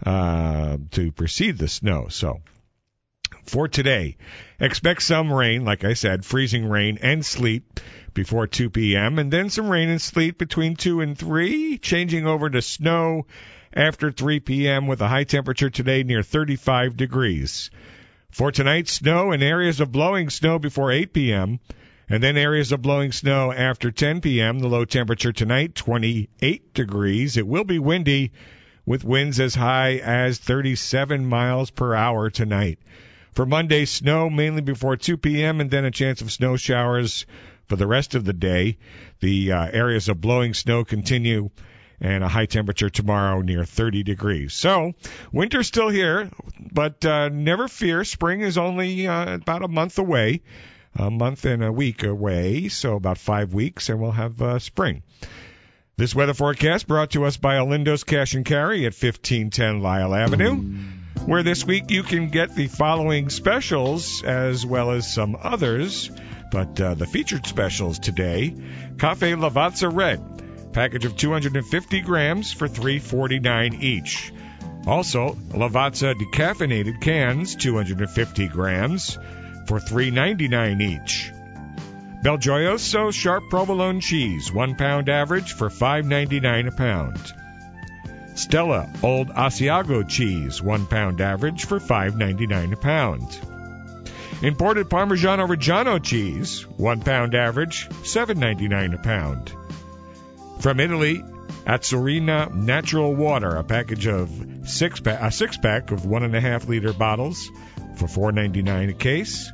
to precede the snow. So for today, expect some rain, like I said, freezing rain and sleet before 2 p.m., and then some rain and sleet between 2 and 3, changing over to snow after 3 p.m. with a high temperature today near 35 degrees. For tonight, snow and areas of blowing snow before 8 p.m., and then areas of blowing snow after 10 p.m. The low temperature tonight, 28 degrees. It will be windy with winds as high as 37 miles per hour tonight. For Monday, snow mainly before 2 p.m., and then a chance of snow showers for the rest of the day. The areas of blowing snow continue, and a high temperature tomorrow near 30 degrees. So, winter's still here, but never fear. Spring is only about a month away, a month and a week away, so about 5 weeks, and we'll have spring. This weather forecast brought to us by Olindo's Cash and Carry at 1510 Lyle Avenue, where this week you can get the following specials as well as some others. But the featured specials today, Cafe Lavazza Red, package of 250 grams for $3.49 each. Also, Lavazza decaffeinated cans, 250 grams for $3.99 each. Belgioioso sharp provolone cheese, 1 pound average for $5.99 a pound. Stella Old Asiago cheese, 1 pound average for $5.99 a pound. Imported Parmigiano Reggiano cheese, 1 pound average, $7.99 a pound. From Italy, Azzurina Natural Water, a package of six-pack of 1.5 liter bottles for $4.99 a case.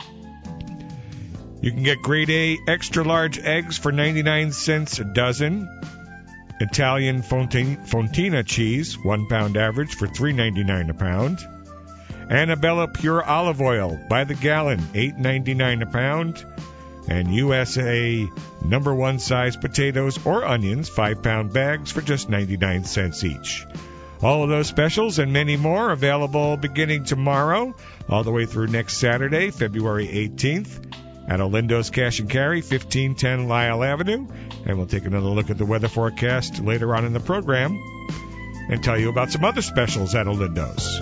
You can get grade A extra large eggs for 99 cents a dozen. Italian Fontina cheese, 1 pound average for $3.99 a pound. Annabella Pure Olive Oil by the gallon, $8.99 a pound. And USA number 1 size potatoes or onions, 5-pound bags for just 99 cents each. All of those specials and many more available beginning tomorrow, all the way through next Saturday, February 18th, at Olindo's Cash and Carry, 1510 Lyle Avenue. And we'll take another look at the weather forecast later on in the program and tell you about some other specials at Olindo's.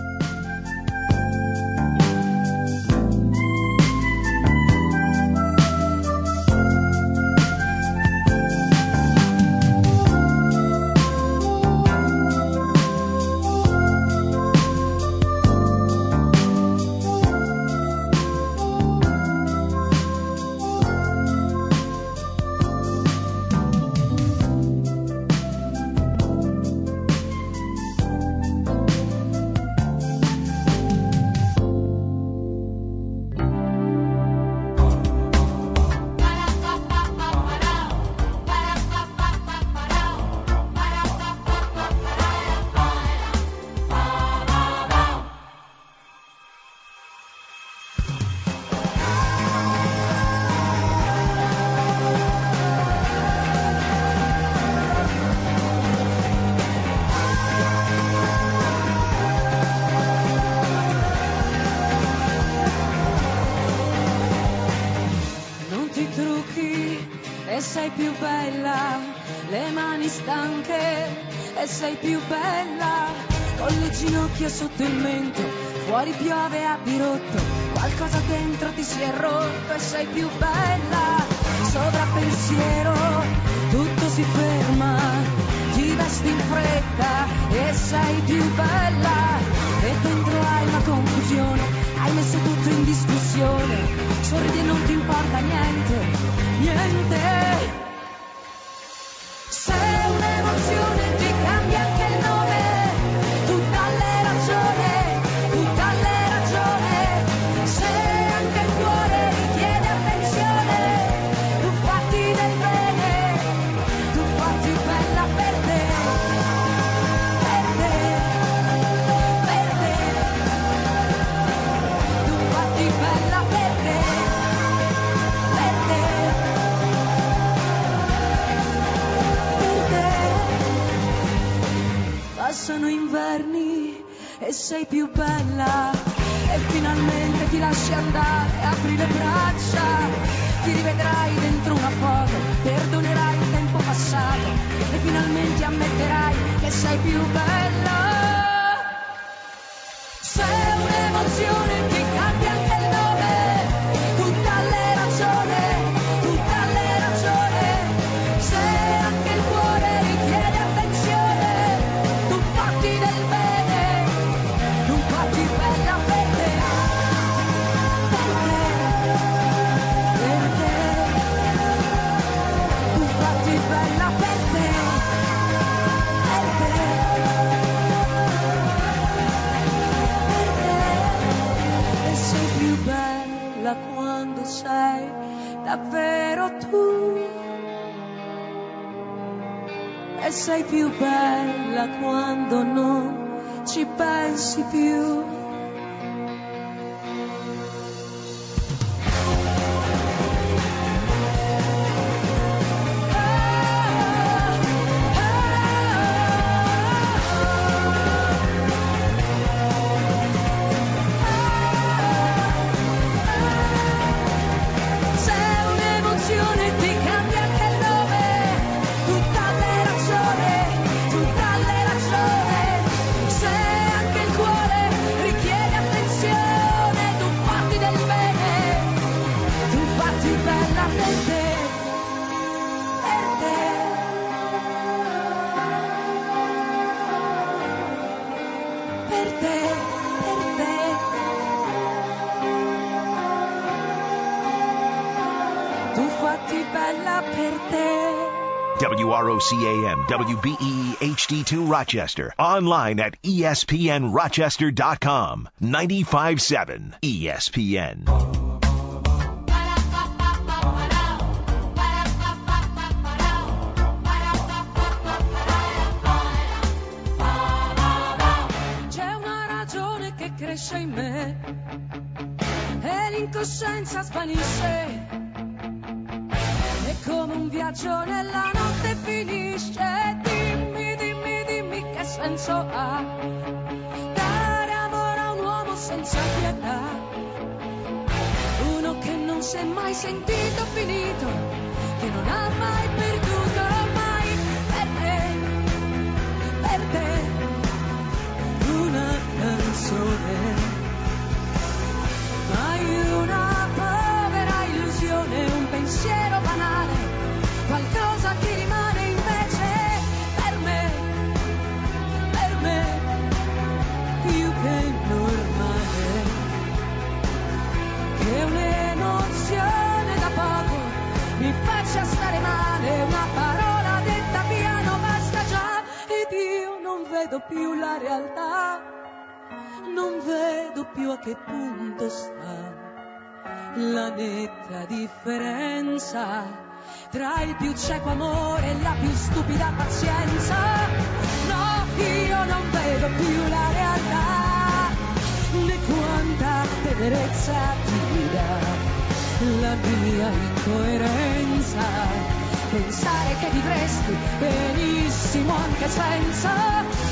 Sotto il mento, fuori piove a dirotto, qualcosa dentro ti si è rotto e sei più bella. Sovrappensiero, tutto si ferma, ti vesti in fretta e sei più bella. E dentro hai una confusione, hai messo tutto in discussione, sorridi e non ti importa niente, niente. Sei un'emozione, ti cambia anche il nome. Passano inverni e sei più bella e finalmente ti lasci andare, apri le braccia, ti rivedrai dentro una foto, perdonerai il tempo passato e finalmente ammetterai che sei più bella. Sei un'emozione, ti cambia anche il nome, tutta le ragioni, se anche il cuore richiede attenzione, tu fatti del bene, tu fatti bella per te, tu fatti bella per te, e sei più bella quando sei davvero tu, e sei più bella quando non ci pensi più. WROC-AM, WBEE HD2 Rochester. Online at ESPNRochester.com. 95.7 ESPN. C'è una ragione che cresce in me e l'incoscienza svanisce. È come un viaggio nella notte finisce. Dimmi, dimmi, dimmi che senso ha dare amore a un uomo senza pietà, uno che non si è mai sentito finito, che non ha mai perduto mai per te una canzone, mai una povera illusione, un pensiero banale, qualcosa che rimane invece per me, più che normale, che un'emozione da poco mi faccia stare male, una parola detta piano basta già, ed io non vedo più la realtà, non vedo più a che punto sta la netta differenza tra il più cieco amore e la più stupida pazienza. No, io non vedo più la realtà, né quanta tenerezza ti dà la mia incoerenza, pensare che vivresti benissimo anche senza.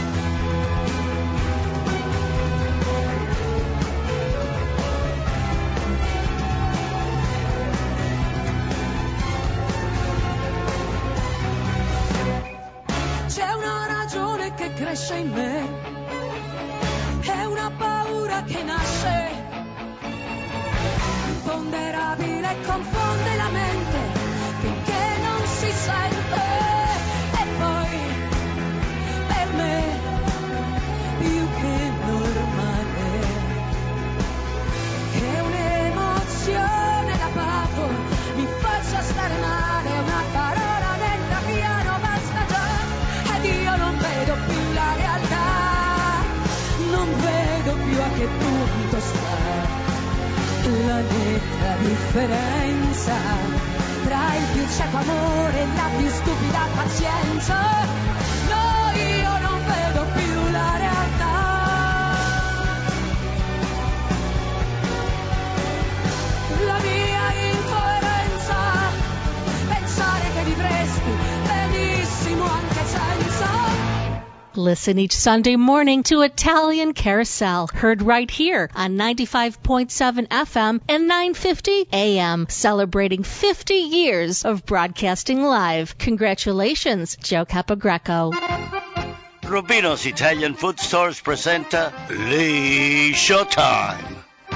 C'è una ragione che cresce in me, è una paura che nasce, imponderabile, confonde la mente, finché non si sente, e poi per me più che normale, che un'emozione da pavo mi faccia stare male, una parola detta piano basta già. Io non vedo più la realtà, non vedo più a che punto sta la netta differenza tra il più cieco amore e la più stupida pazienza. No, io non vedo più la realtà, la mia incoerenza, pensare che vivresti benissimo anche senza. Listen each Sunday morning to Italian Carousel, heard right here on 95.7 FM and 950 AM, celebrating 50 years of broadcasting live. Congratulations, Joe Capogreco. Rubino's Italian Food Stores presenta Lee Showtime.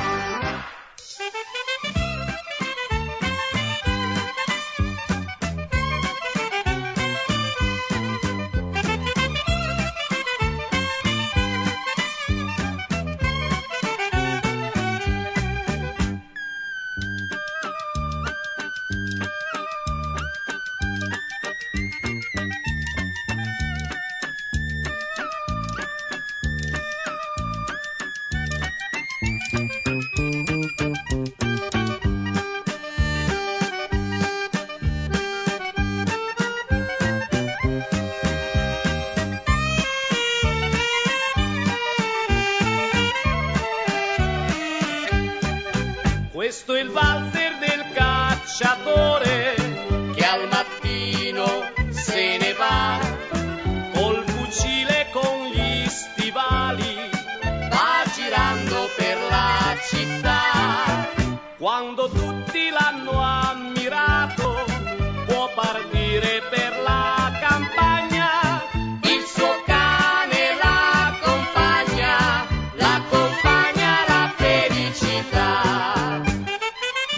Questo è il valzer del cacciatore che al mattino se ne va col fucile con gli stivali, va girando per la città. Quando tutti l'hanno ammirato può partire per la campagna, il suo cane l'accompagna la felicità.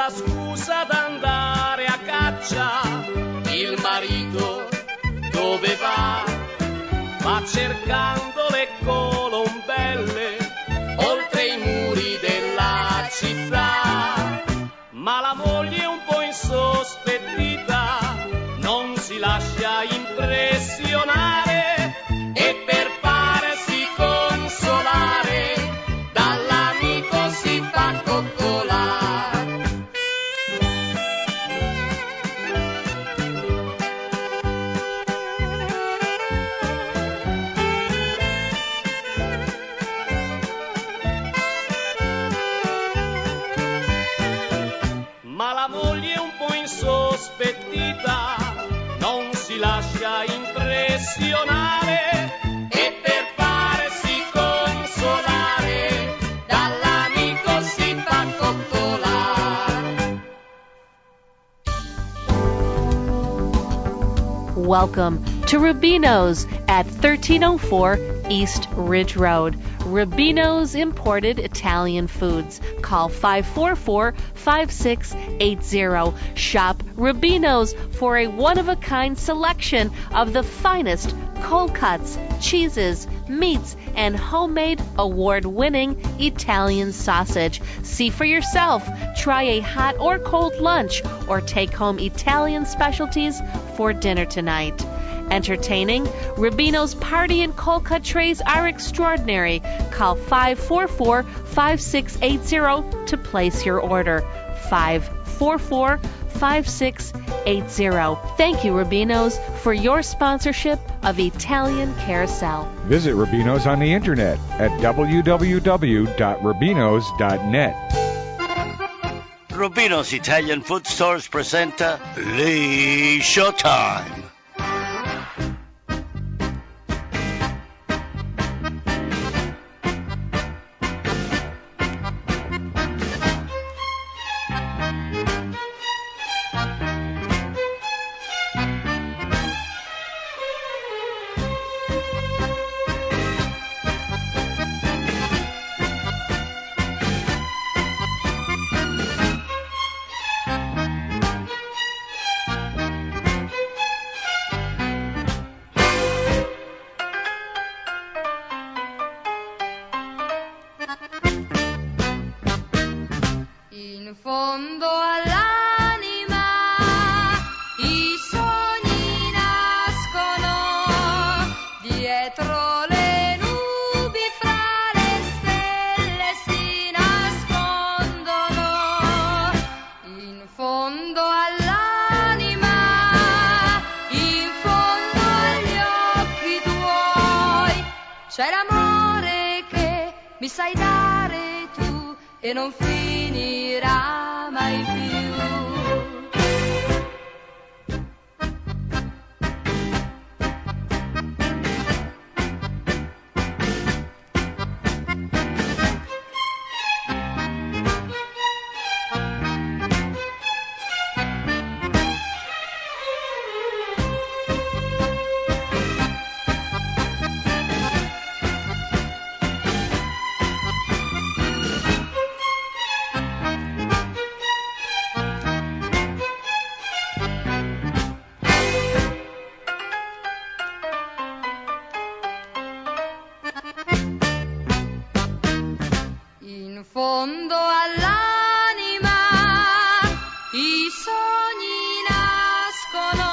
la scusa d'andare a caccia. Il marito dove va? Va cercando le colombelle oltre i muri della città. Ma la moglie un po' insospettita non si lascia impressionare e per farsi consolare dall'amico si fa coccolare. Ma la moglie un po' insospettita non si lascia impressionare e per farsi consolare dall'amico si fa coccolare. Welcome to Rubino's at 1304 East Ridge Road. Rubino's Imported Italian Foods. Call 544-5680. Shop Rubino's for a one-of-a-kind selection of the finest cold cuts, cheeses, meats, and homemade award-winning Italian sausage. See for yourself. Try a hot or cold lunch or take home Italian specialties for dinner tonight. Entertaining, Rubino's party and cold cut trays are extraordinary. Call 544-5680 to place your order. 544-5680. Thank you, Rubino's, for your sponsorship of Italian Carousel. Visit Rubino's on the internet at www.rubinos.net. Rubino's Italian Food Stores presenta Lee Showtime. In fondo all'anima i sogni nascono, dietro le nubi fra le stelle si nascondono. In fondo all'anima, in fondo agli occhi tuoi, c'è l'amore che mi sai dare tu e non finirà mai più. In fondo all'anima i sogni nascono,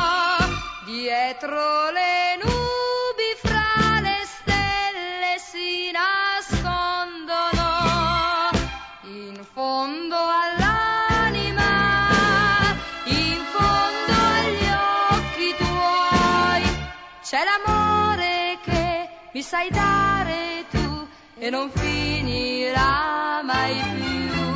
dietro le nubi fra le stelle si nascondono. In fondo all'anima, in fondo agli occhi tuoi, c'è l'amore che mi sai dare tu e non finirà mai più.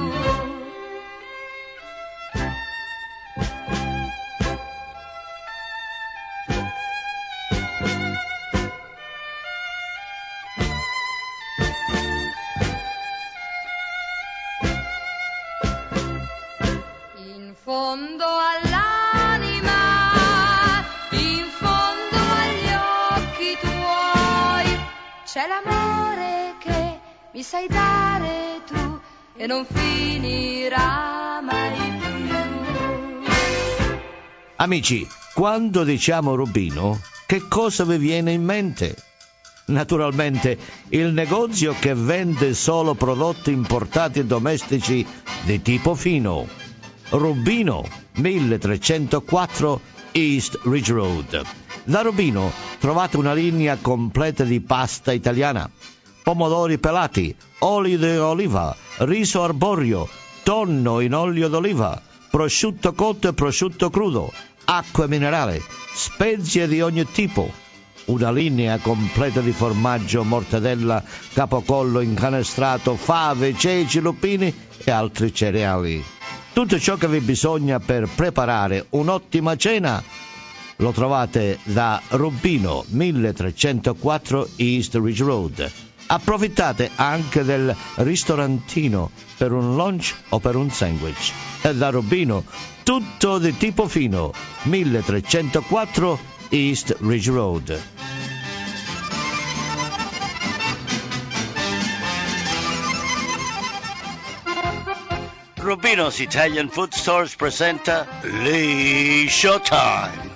In fondo all'anima, in fondo agli occhi tuoi, c'è l'amore che mi sai dare tu e non finirà mai più. Amici, quando diciamo Rubino, che cosa vi viene in mente? Naturalmente il negozio che vende solo prodotti importati e domestici di tipo fino. Rubino, 1304 East Ridge Road. Da Rubino trovate una linea completa di pasta italiana, pomodori pelati, olio di oliva, riso arborio, tonno in olio d'oliva, prosciutto cotto e prosciutto crudo, acqua minerale, spezie di ogni tipo. Una linea completa di formaggio, mortadella, capocollo incanestrato, fave, ceci, lupini e altri cereali. Tutto ciò che vi bisogna per preparare un'ottima cena lo trovate da Rubino, 1304 East Ridge Road. Approfittate anche del ristorantino per un lunch o per un sandwich. E da Rubino, tutto di tipo fino, 1304 East Ridge Road. Rubino's Italian Food Stores presenta Lee Showtime.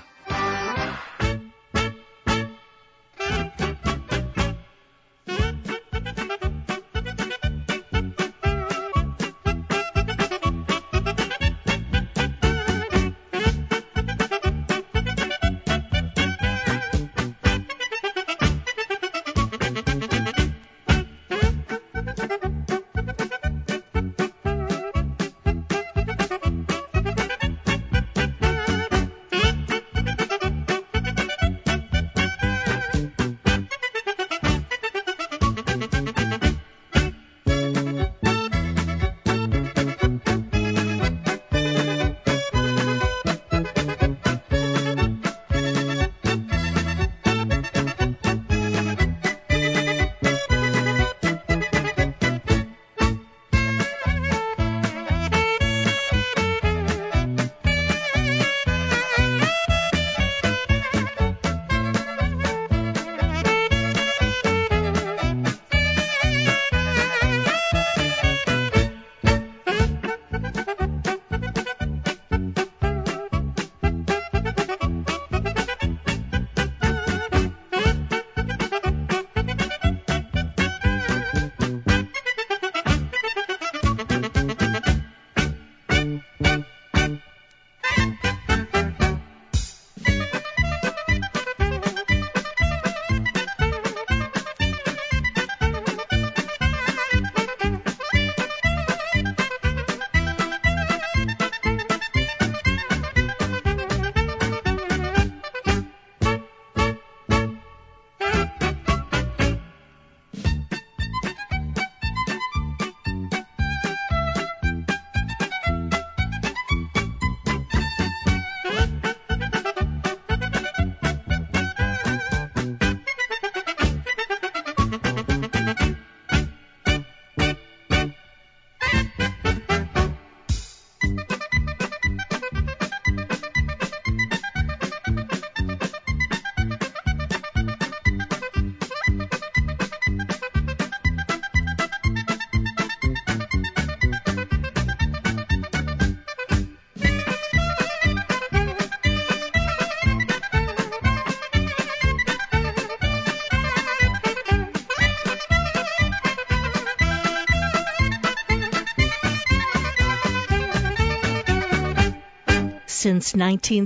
Since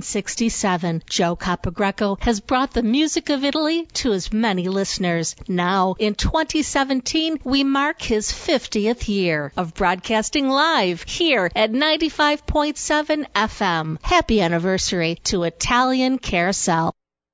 1967, Joe Capogreco has brought the music of Italy to as many listeners. Now, in 2017, we mark his 50th year of broadcasting live here at 95.7 FM. Happy anniversary to Italian Carousel.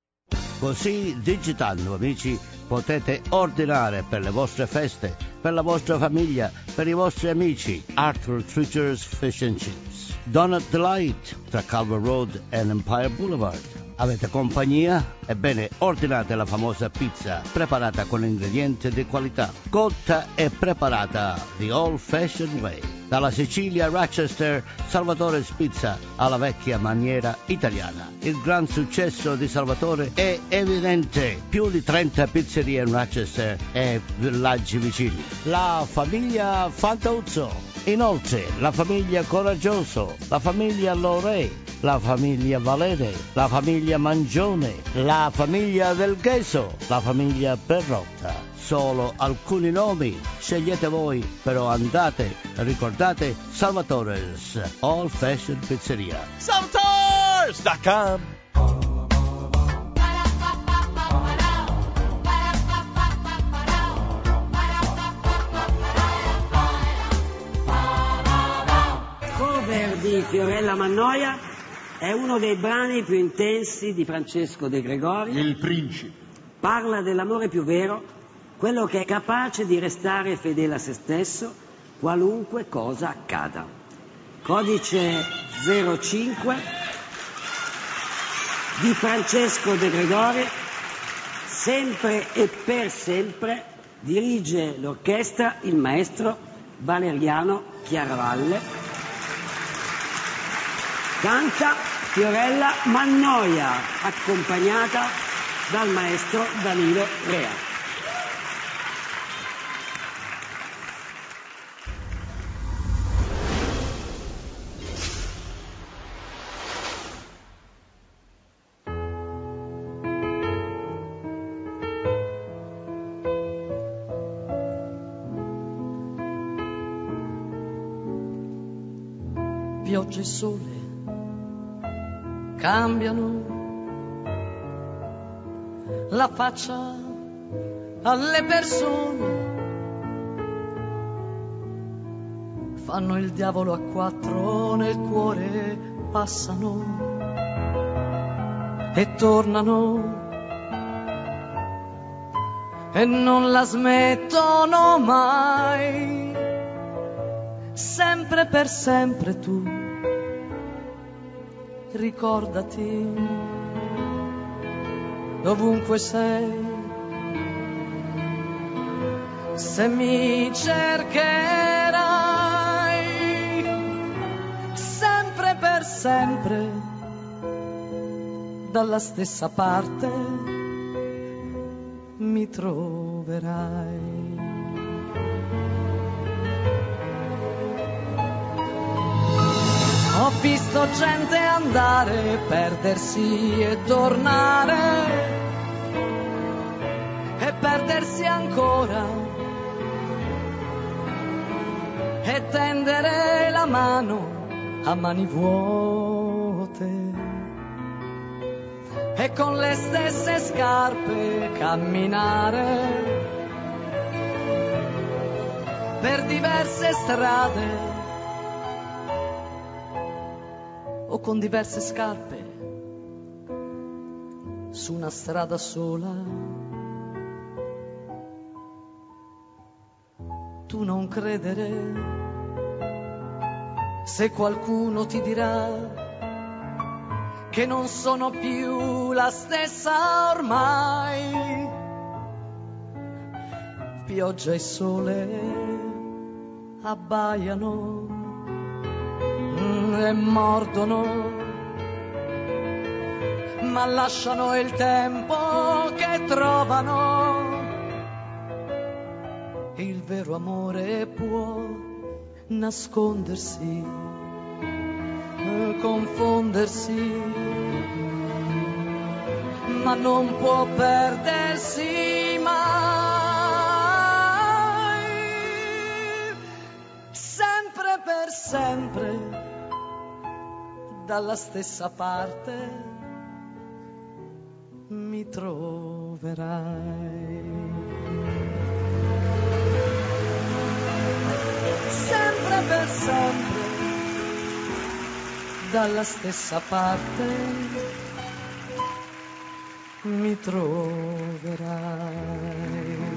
Così digitando, amici, potete ordinare per le vostre feste, per la vostra famiglia, per i vostri amici. Arthur Treacher's Fish and Chips. Donut Delight tra Calvert Road e Empire Boulevard. Avete compagnia? Ebbene, ordinate la famosa pizza preparata con ingredienti di qualità, cotta e preparata the old-fashioned way. Dalla Sicilia a Rochester, Salvatore's Pizza alla vecchia maniera italiana. Il gran successo di Salvatore è evidente. Più di 30 pizzerie in Rochester e villaggi vicini. La famiglia Fantuzzo. Inoltre, la famiglia Coraggioso, la famiglia Lorè, la famiglia Valere, la famiglia Mangione, la famiglia Del Gheso, la famiglia Perrotta. Solo alcuni nomi, scegliete voi, però andate, ricordate Salvatore's Old Fashioned Pizzeria. Salvatores.com. Cover di Fiorella Mannoia è uno dei brani più intensi di Francesco De Gregori. Il Principe. Parla dell'amore più vero, quello che è capace di restare fedele a se stesso, qualunque cosa accada. Codice 05 di Francesco De Gregori, sempre e per sempre, dirige l'orchestra il maestro Valeriano Chiaravalle, canta Fiorella Mannoia, accompagnata dal maestro Danilo Rea. Pioggia e sole cambiano la faccia alle persone, fanno il diavolo a quattro nel cuore, passano e tornano e non la smettono mai, sempre per sempre tu. Ricordati, dovunque sei, se mi cercherai, sempre per sempre, dalla stessa parte mi troverai. Ho visto gente andare, perdersi e tornare, e perdersi ancora, e tendere la mano a mani vuote, e con le stesse scarpe camminare per diverse strade, o con diverse scarpe su una strada sola. Tu non credere se qualcuno ti dirà che non sono più la stessa ormai. Pioggia e sole abbaiano e mordono, ma lasciano il tempo che trovano. Il vero amore può nascondersi, confondersi, ma non può perdersi mai, sempre per sempre, dalla stessa parte mi troverai. Sempre per sempre, dalla stessa parte mi troverai.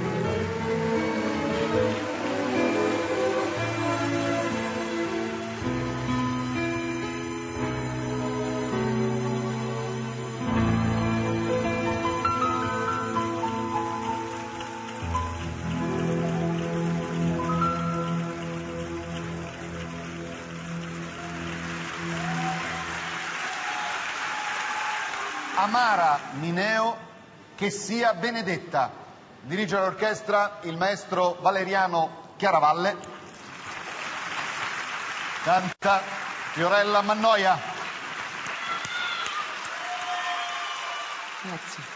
Amara Mineo, che sia benedetta. Dirige l'orchestra il maestro Valeriano Chiaravalle. Canta Fiorella Mannoia. Grazie.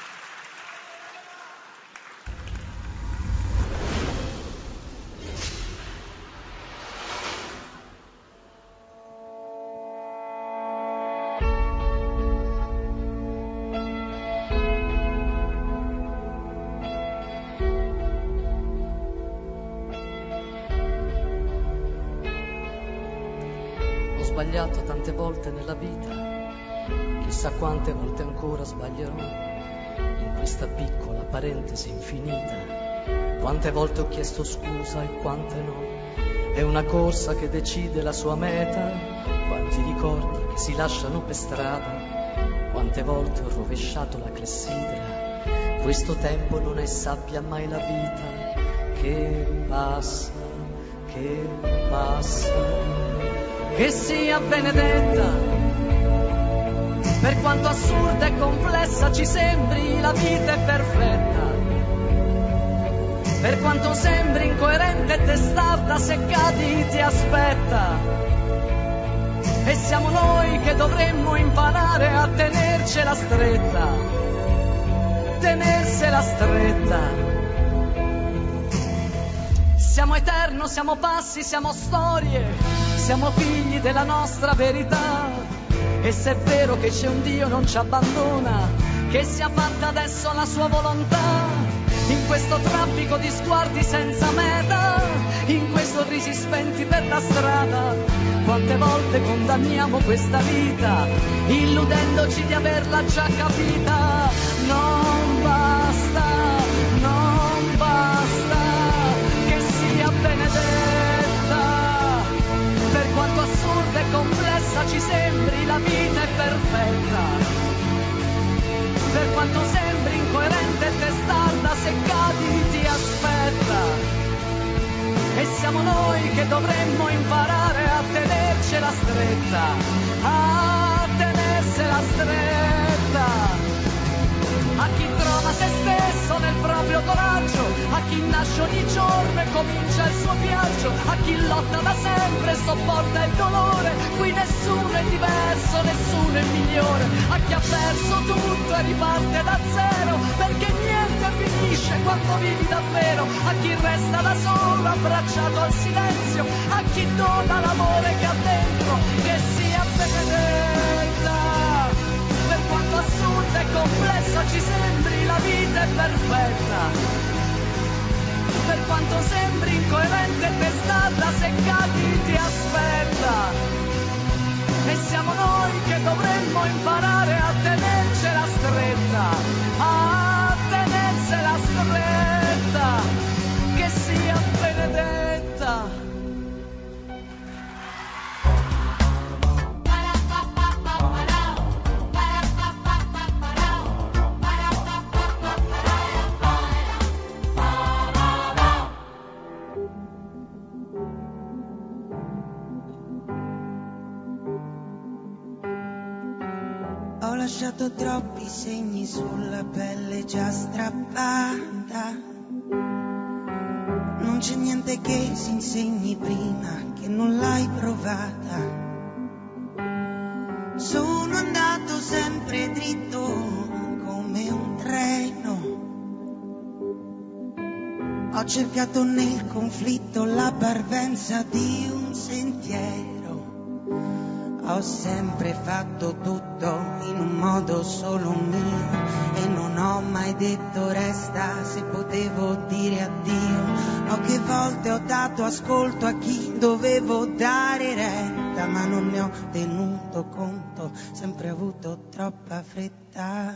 Ho sbagliato tante volte nella vita, chissà quante volte ancora sbaglierò in questa piccola parentesi infinita. Quante volte ho chiesto scusa e quante no. È una corsa che decide la sua meta. Quanti ricordi che si lasciano per strada. Quante volte ho rovesciato la clessidra. Questo tempo non è sabbia mai la vita che passa, che passa. Che sia benedetta. Per quanto assurda e complessa ci sembri, la vita è perfetta. Per quanto sembri incoerente e testarda, se cadi ti aspetta. E siamo noi che dovremmo imparare a tenercela stretta. Tenersela stretta. Siamo eterno, siamo passi, siamo storie. Siamo figli della nostra verità. E se è vero che c'è un Dio non ci abbandona, che sia fatta adesso la sua volontà. In questo traffico di sguardi senza meta, in quei sorrisi spenti per la strada, quante volte condanniamo questa vita, illudendoci di averla già capita. Non basta, non basta, che sia benedetta. Per quanto assurda e complessa ci sembri, la vita è perfetta. Per quanto sembri incoerente e testarda, se cadi ti aspetta. E siamo noi che dovremmo imparare a tenercela stretta, a tenersela stretta. A chi trova se stesso nel proprio coraggio, a chi nasce ogni giorno e comincia il suo viaggio, a chi lotta da sempre e sopporta il dolore. Qui nessuno è diverso, nessuno è migliore. A chi ha perso tutto e riparte da zero, perché niente finisce quando vivi davvero. A chi resta da solo, abbracciato al silenzio, a chi dona l'amore che ha dentro, che sia benedetta. Per quanto assurda e complessa ci sembri, la vita è perfetta. Per quanto sembri incoerente e testarda, se cadi ti aspetta. E siamo noi che dovremmo imparare a tenercela stretta, a tenersela stretta, che sia benedetta. Ho lasciato troppi segni sulla pelle già strappata. Non c'è niente che si insegni prima che non l'hai provata. Sono andato sempre dritto come un treno. Ho cercato nel conflitto la parvenza di un sentiero. Ho sempre fatto tutto in un modo solo mio e non ho mai detto resta se potevo dire addio. Poche volte ho dato ascolto a chi dovevo dare retta, ma non ne ho tenuto conto, sempre avuto troppa fretta.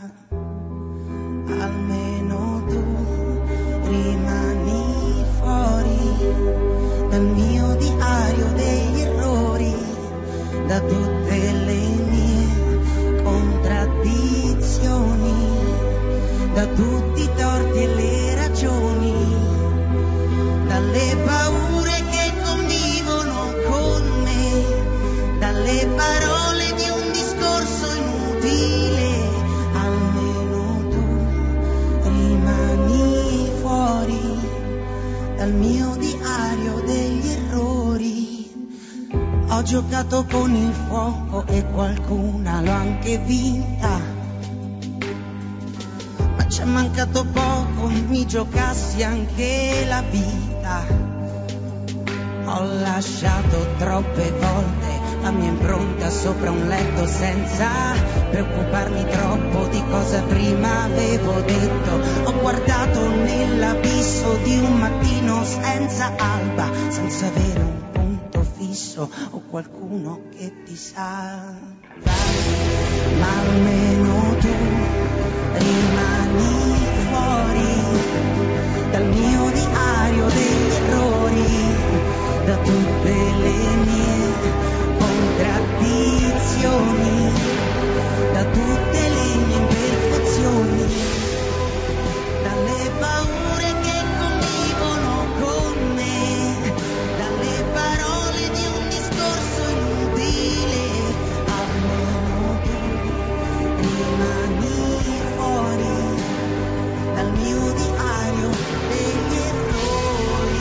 Almeno tu rimani fuori dal mio diario degli errori, da tutte le mie contraddizioni, da tutti i torti e le ragioni, dalle paure che convivono con me, dalle parole di un discorso inutile. Almeno tu rimani fuori dal mio diario degli errori. Ho giocato con il fuoco e qualcuna l'ho anche vinta, ma c'è mancato poco, mi giocassi anche la vita. Ho lasciato troppe volte la mia impronta sopra un letto senza preoccuparmi troppo di cosa prima avevo detto. Ho guardato nell'abisso di un mattino senza alba, senza avere un punto fisso o qualcuno che ti salva. Ma almeno tu rimani fuori dal mio diario degli errori, da tutte le mie contraddizioni, da tutte le mie imperfezioni, dalle paure che convivono con me, dalle parole di un discorso inutile. Almeno tu rimani fuori dal mio diario degli errori.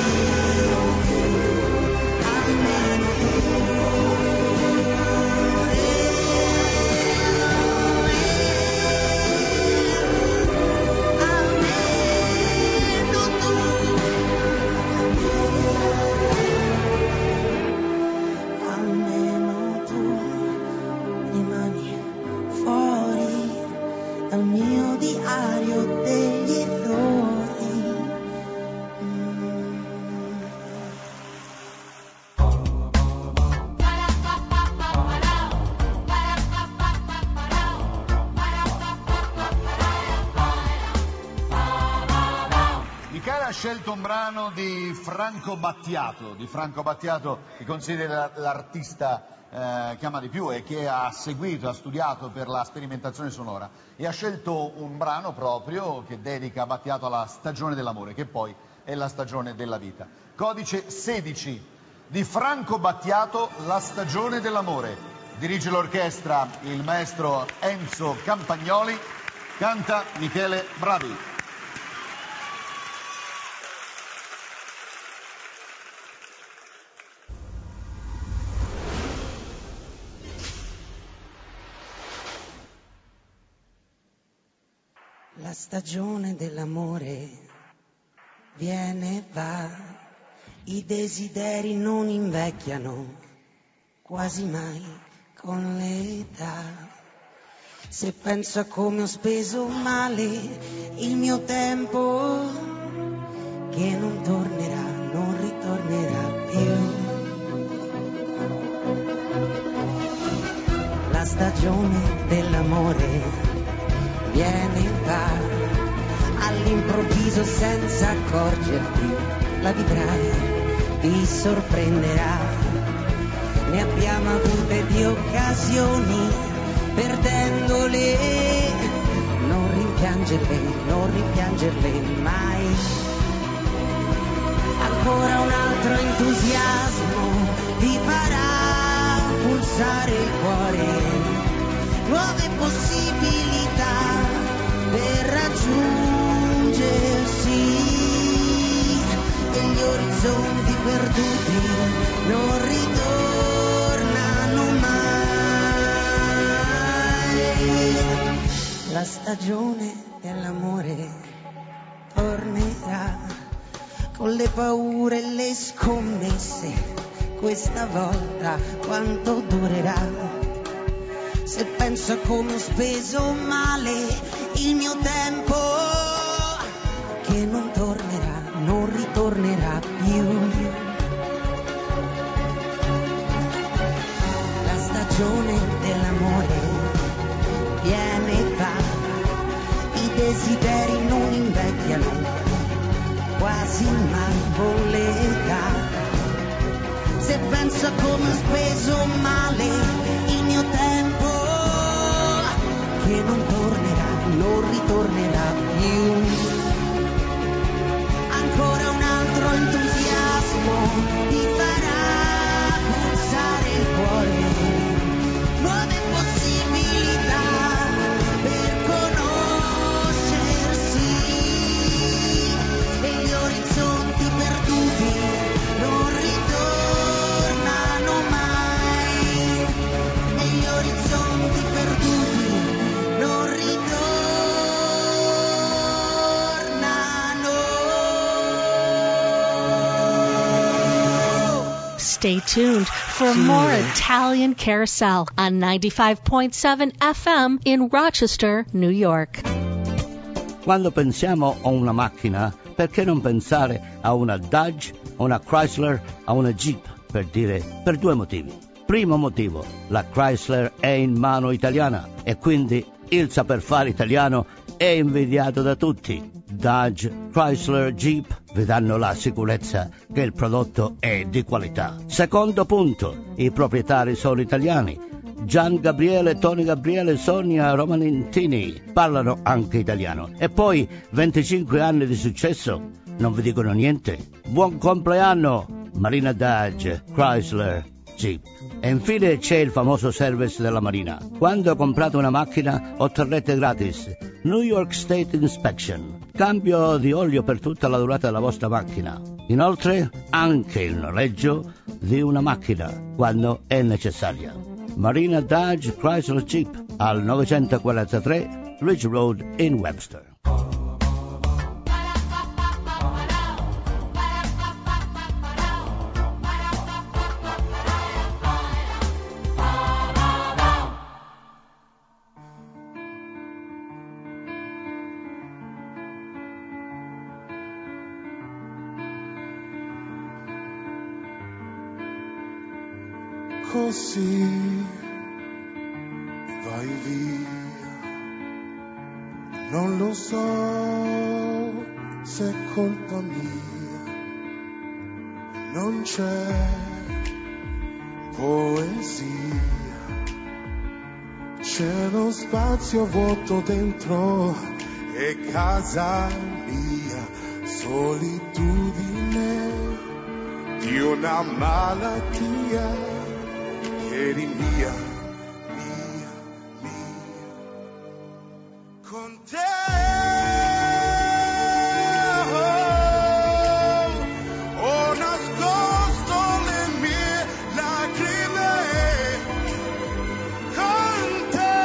Almeno tu rimani fuori dal mio diario degli errori. Michele ha scelto un brano di Franco Battiato, che considera l'artista che ama di più e che ha seguito, ha studiato per la sperimentazione sonora, e ha scelto un brano proprio che dedica Battiato alla stagione dell'amore, che poi è la stagione della vita. Codice 16 di Franco Battiato, La stagione dell'amore. Dirige l'orchestra il maestro Enzo Campagnoli, canta Michele Bravi. La stagione dell'amore viene e va, i desideri non invecchiano quasi mai con l'età. Se penso a come ho speso male il mio tempo, che non tornerà, non ritornerà più. La stagione dell'amore viene e va, all'improvviso senza accorgerti, la vivrai, ti sorprenderà. Ne abbiamo avute di occasioni, perdendole, non rimpiangerle mai. Ancora un altro entusiasmo ti farà pulsare il cuore, nuove possibilità per raggiungersi, e gli orizzonti perduti non ritornano mai. La stagione dell'amore tornerà, con le paure e le scommesse, questa volta quanto durerà. Se penso a come ho speso male il mio tempo, che non tornerà, non ritornerà più. La stagione dell'amore viene e va, i desideri non invecchiano quasi mai con l'età. Se penso a come ho speso male il mio tempo, che non tornerà, non ritornerà più. Ancora un altro entusiasmo ti farà pulsare il cuore, nuove possibilità per conoscersi, e gli orizzonti perduti non ritornano mai. Stay tuned for more Italian Carousel on 95.7 FM in Rochester, New York. Quando pensiamo a una macchina, perché non pensare a una Dodge, a una Chrysler, a una Jeep, per due motivi. Primo motivo, la Chrysler è in mano italiana e quindi il saper fare italiano è invidiato da tutti. Dodge, Chrysler, Jeep vi danno la sicurezza che il prodotto è di qualità. Secondo punto, i proprietari sono italiani. Gian Gabriele, Tony Gabriele, Sonia Romanentini parlano anche italiano. E poi 25 anni di successo, non vi dicono niente. Buon compleanno, Marina Dodge, Chrysler, Jeep. E infine c'è il famoso service della Marina. Quando comprate una macchina otterrete gratis New York State Inspection, cambio di olio per tutta la durata della vostra macchina. Inoltre anche il noleggio di una macchina quando è necessaria. Marina Dodge Chrysler Jeep al 943 Ridge Road in Webster. Così vai via, non lo so se è colpa mia, non c'è poesia, c'è lo spazio vuoto dentro e casa mia, solitudine di una malattia. Eri mia, mia, mia, con te ho nascosto le mie lacrime, con te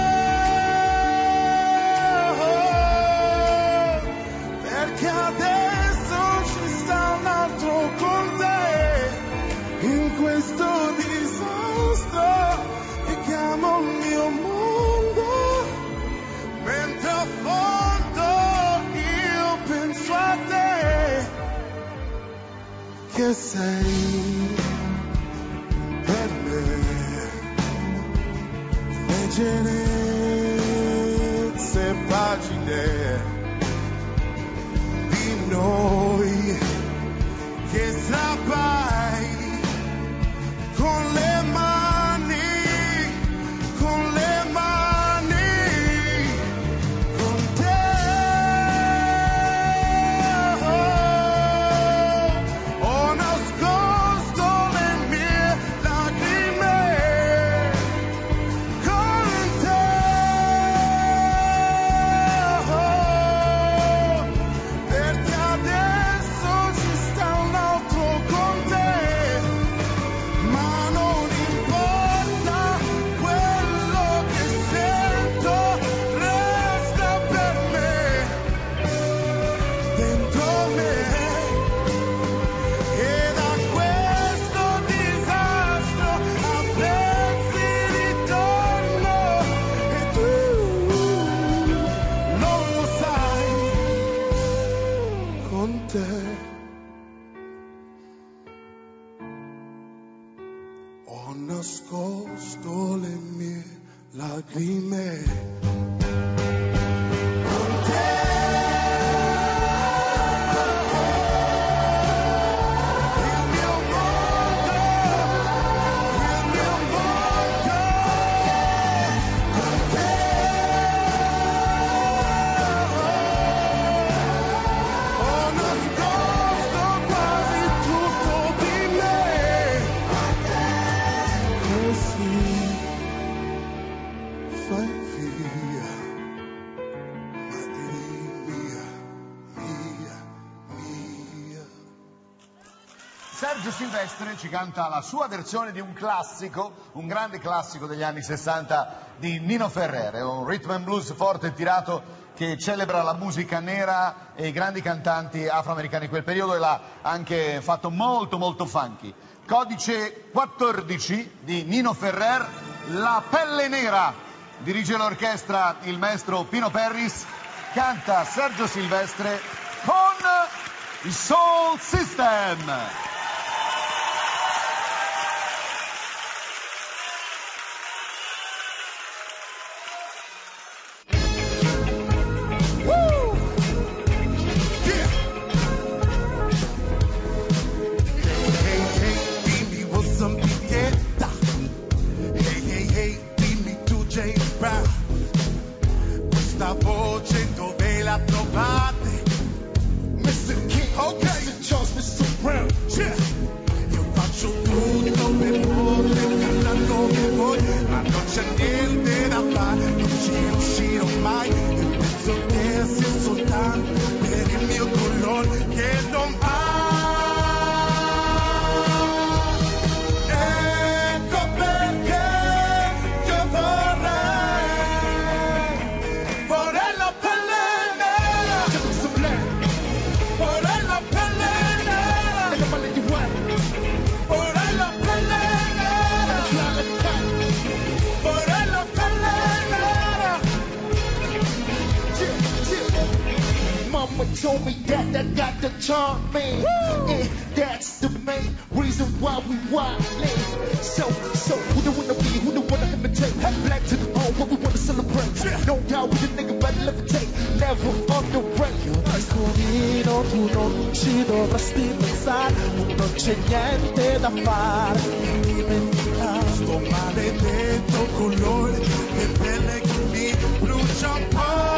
perché adesso ci sta un altro con te in questo che chiamo il mio mondo, mentre a fondo io penso a te, che sei per me leggerezze pagine di noi che strappai con le ho nascosto le mie lacrime. Sergio Silvestre ci canta la sua versione di un classico, un grande classico degli anni 60 di Nino Ferrer, un rhythm and blues forte e tirato che celebra la musica nera e i grandi cantanti afroamericani di quel periodo e l'ha anche fatto molto molto funky. codice 14 di Nino Ferrer, La pelle nera. Dirige l'orchestra il maestro Pino Perris, canta Sergio Silvestre con i Soul System. Questa voce dove la trovate? Mr. King, ok, Mr. Charles, Mr. Brown, yeah. Io faccio tutto per voi, cantando come voi, ma non c'è niente da fare, non ci riuscirò mai. Io penso che sia soltanto per il mio colore che non va. Ecco perché io vorrei la pelle nera, vorrei la pelle nera, vorrei la pelle nera, vorrei la pelle nera. Mama told me that I got the charm, man, and that's the main reason why we wildin'. So who do wanna be, who do wanna imitate? Black to the bone, what we wanna celebrate. No doubt we the nigga better levitate, never underrate. Io nascondino, tu non ci dovresti pensare, non c'è niente da fare, non dimenticare sto maledetto colore che pelle che mi brucia un po'.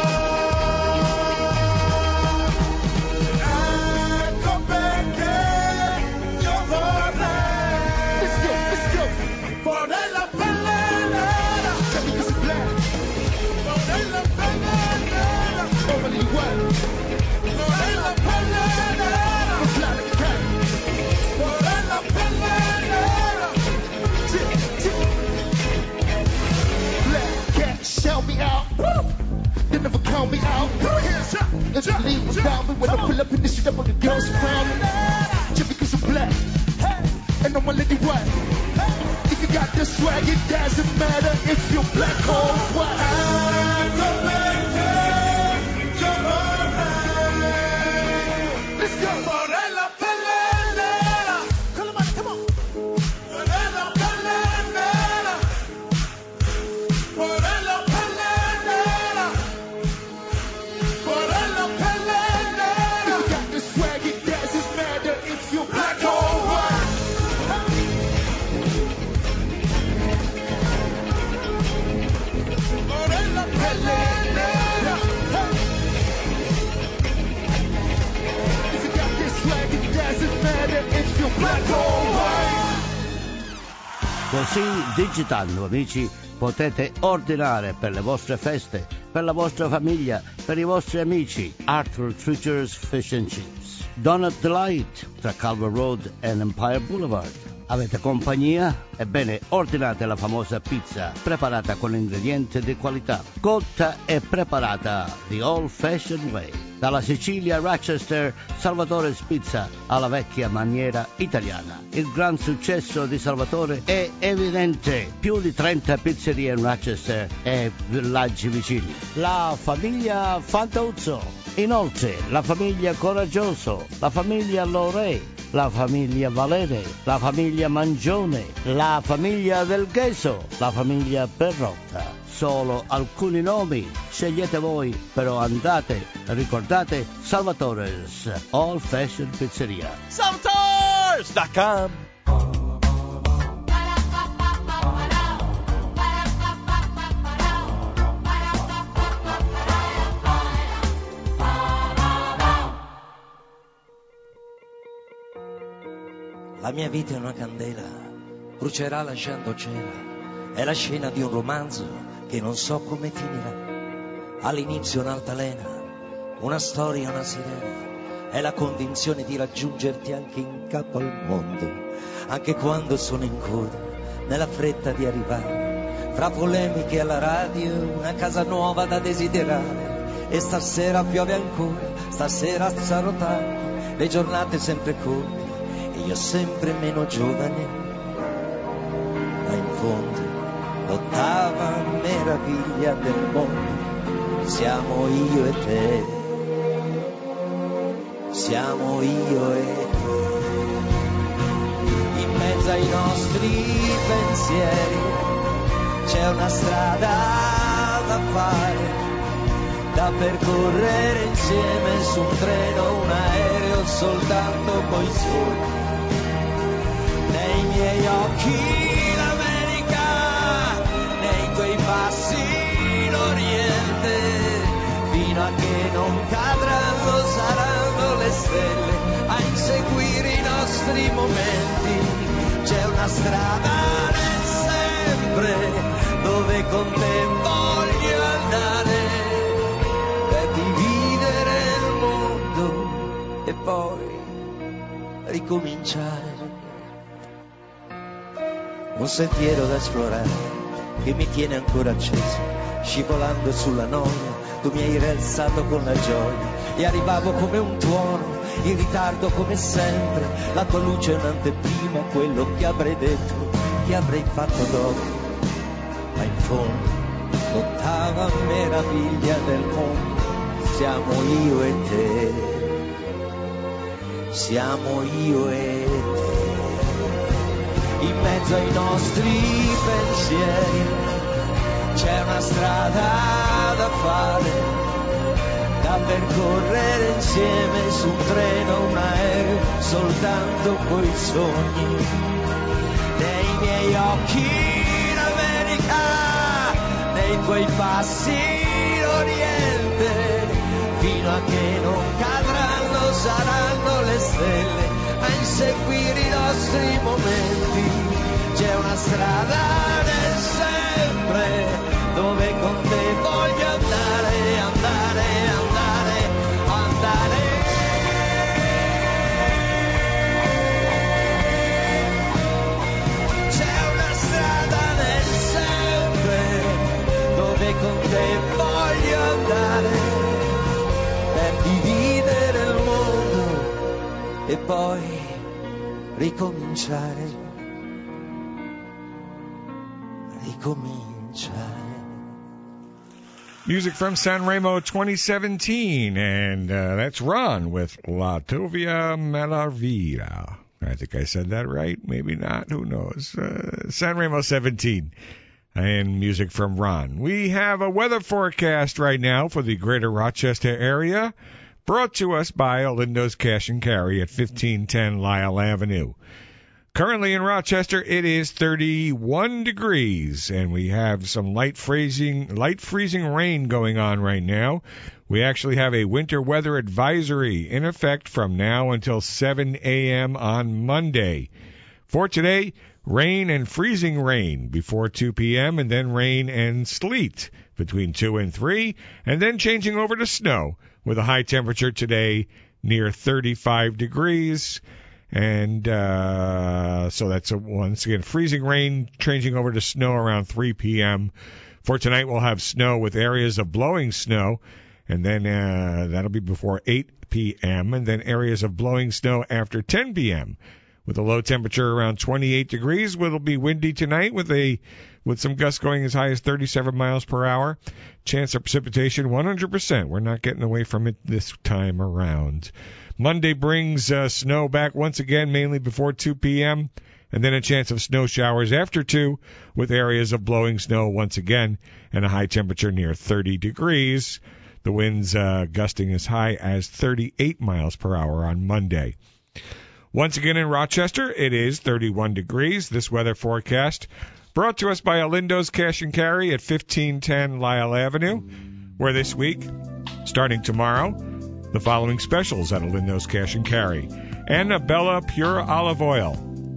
Ecco perché io vorrei, vorrei la pelle nera, vorrei la pelle nera, vorrei la pelle nera, vorrei la pelle nera. Black cat, shout me out. They never count me out. If you leave without me, when I pull up in this shit, I'm gonna girls crown me. Just because I'm black, and I'm a lady white. If you got the swag, it doesn't matter if you're black or white. Let's go. Vorrei la pelle nera. Come on. Vorrei la pelle nera. Vorrei la pelle nera. Vorrei la pelle nera. If you got the swag, it doesn't matter if you're black or white. Vorrei la pelle nera. If you got this swag, it doesn't matter if you're black or white. Così, digitando, amici, potete ordinare per le vostre feste, per la vostra famiglia, per i vostri amici. Arthur Treacher's Fish and Chips. Donut Delight, tra Culver Road e Empire Boulevard. Avete compagnia? Ebbene, ordinate la famosa pizza preparata con ingredienti di qualità, cotta e preparata the old-fashioned way. Dalla Sicilia a Rochester, Salvatore's Pizza alla vecchia maniera italiana. Il gran successo di Salvatore è evidente. Più di 30 pizzerie in Rochester e villaggi vicini. La famiglia Fantuzzo. Inoltre, la famiglia Coraggioso, la famiglia Lorè, la famiglia Valere, la famiglia Mangione, la famiglia Del Gheso, la famiglia Perrotta. Solo alcuni nomi, scegliete voi, però andate, ricordate Salvatore's All Fashion Pizzeria. Salvatores.com. La mia vita è una candela, brucerà lasciando cera. È la scena di un romanzo che non so come finirà. All'inizio un'altalena, una storia, una sirena. È la convinzione di raggiungerti anche in capo al mondo, anche quando sono in coda, nella fretta di arrivare. Fra polemiche alla radio, una casa nuova da desiderare. E stasera piove ancora, stasera sarò tardi, le giornate sempre corte. storia sempre meno giovane, ma in fondo l'ottava meraviglia del mondo siamo io e te, siamo io e te. In mezzo ai nostri pensieri c'è una strada da fare, da percorrere insieme su un treno, un aereo, soltanto coi sogni. Nei miei occhi l'America, nei tuoi passi l'Oriente, fino a che non cadranno saranno le stelle a inseguire i nostri momenti. C'è una strada nel sempre dove con te voglio andare, e poi ricominciare. Un sentiero da esplorare che mi tiene ancora acceso, scivolando sulla noia tu mi hai rialzato con la gioia e arrivavo come un tuono, in ritardo come sempre. La tua luce è un'anteprima a quello che avrei detto, che avrei fatto dopo. Ma in fondo l'ottava meraviglia del mondo siamo io e te, siamo io e te. In mezzo ai nostri pensieri c'è una strada da fare, da percorrere insieme su un treno, un aereo, soltanto coi sogni. Nei miei occhi l'America, nei tuoi passi l'Oriente, fino a che non cadranno saranno le stelle a inseguire i nostri momenti. C'è una strada nel sempre dove con te voglio andare, andare, andare, andare. C'è una strada nel sempre dove con te voglio andare, per dividere il mondo e poi ricominciare. Music from Sanremo 2017, and that's Ron with La Tovia Malavira. I think I said that right, maybe not, who knows. Sanremo 17, and music from Ron. We have a weather forecast right now for the greater Rochester area, brought to us by Olindo's Cash and Carry at 1510 Lyle Avenue. Currently in Rochester, it is 31 degrees, and we have some light freezing rain going on right now. We actually have a winter weather advisory in effect from now until 7 a.m. on Monday. For today, rain and freezing rain before 2 p.m., and then rain and sleet between 2 and 3, and then changing over to snow with a high temperature today near 35 degrees. And so that's once again freezing rain changing over to snow around 3 p.m. For tonight, we'll have snow with areas of blowing snow, and then that'll be before 8 p.m., and then areas of blowing snow after 10 p.m. with a low temperature around 28 degrees. It'll be windy tonight with some gusts going as high as 37 miles per hour. Chance of precipitation 100%. We're not getting away from it this time around. Monday brings snow back once again, mainly before 2 p.m., and then a chance of snow showers after 2, with areas of blowing snow once again, and a high temperature near 30 degrees. The winds gusting as high as 38 miles per hour on Monday. Once again in Rochester, it is 31 degrees. This weather forecast brought to us by Olindo's Cash and Carry at 1510 Lyle Avenue, where this week, starting tomorrow, the following specials at Olindo's Cash and Carry. Annabella Pure Olive Oil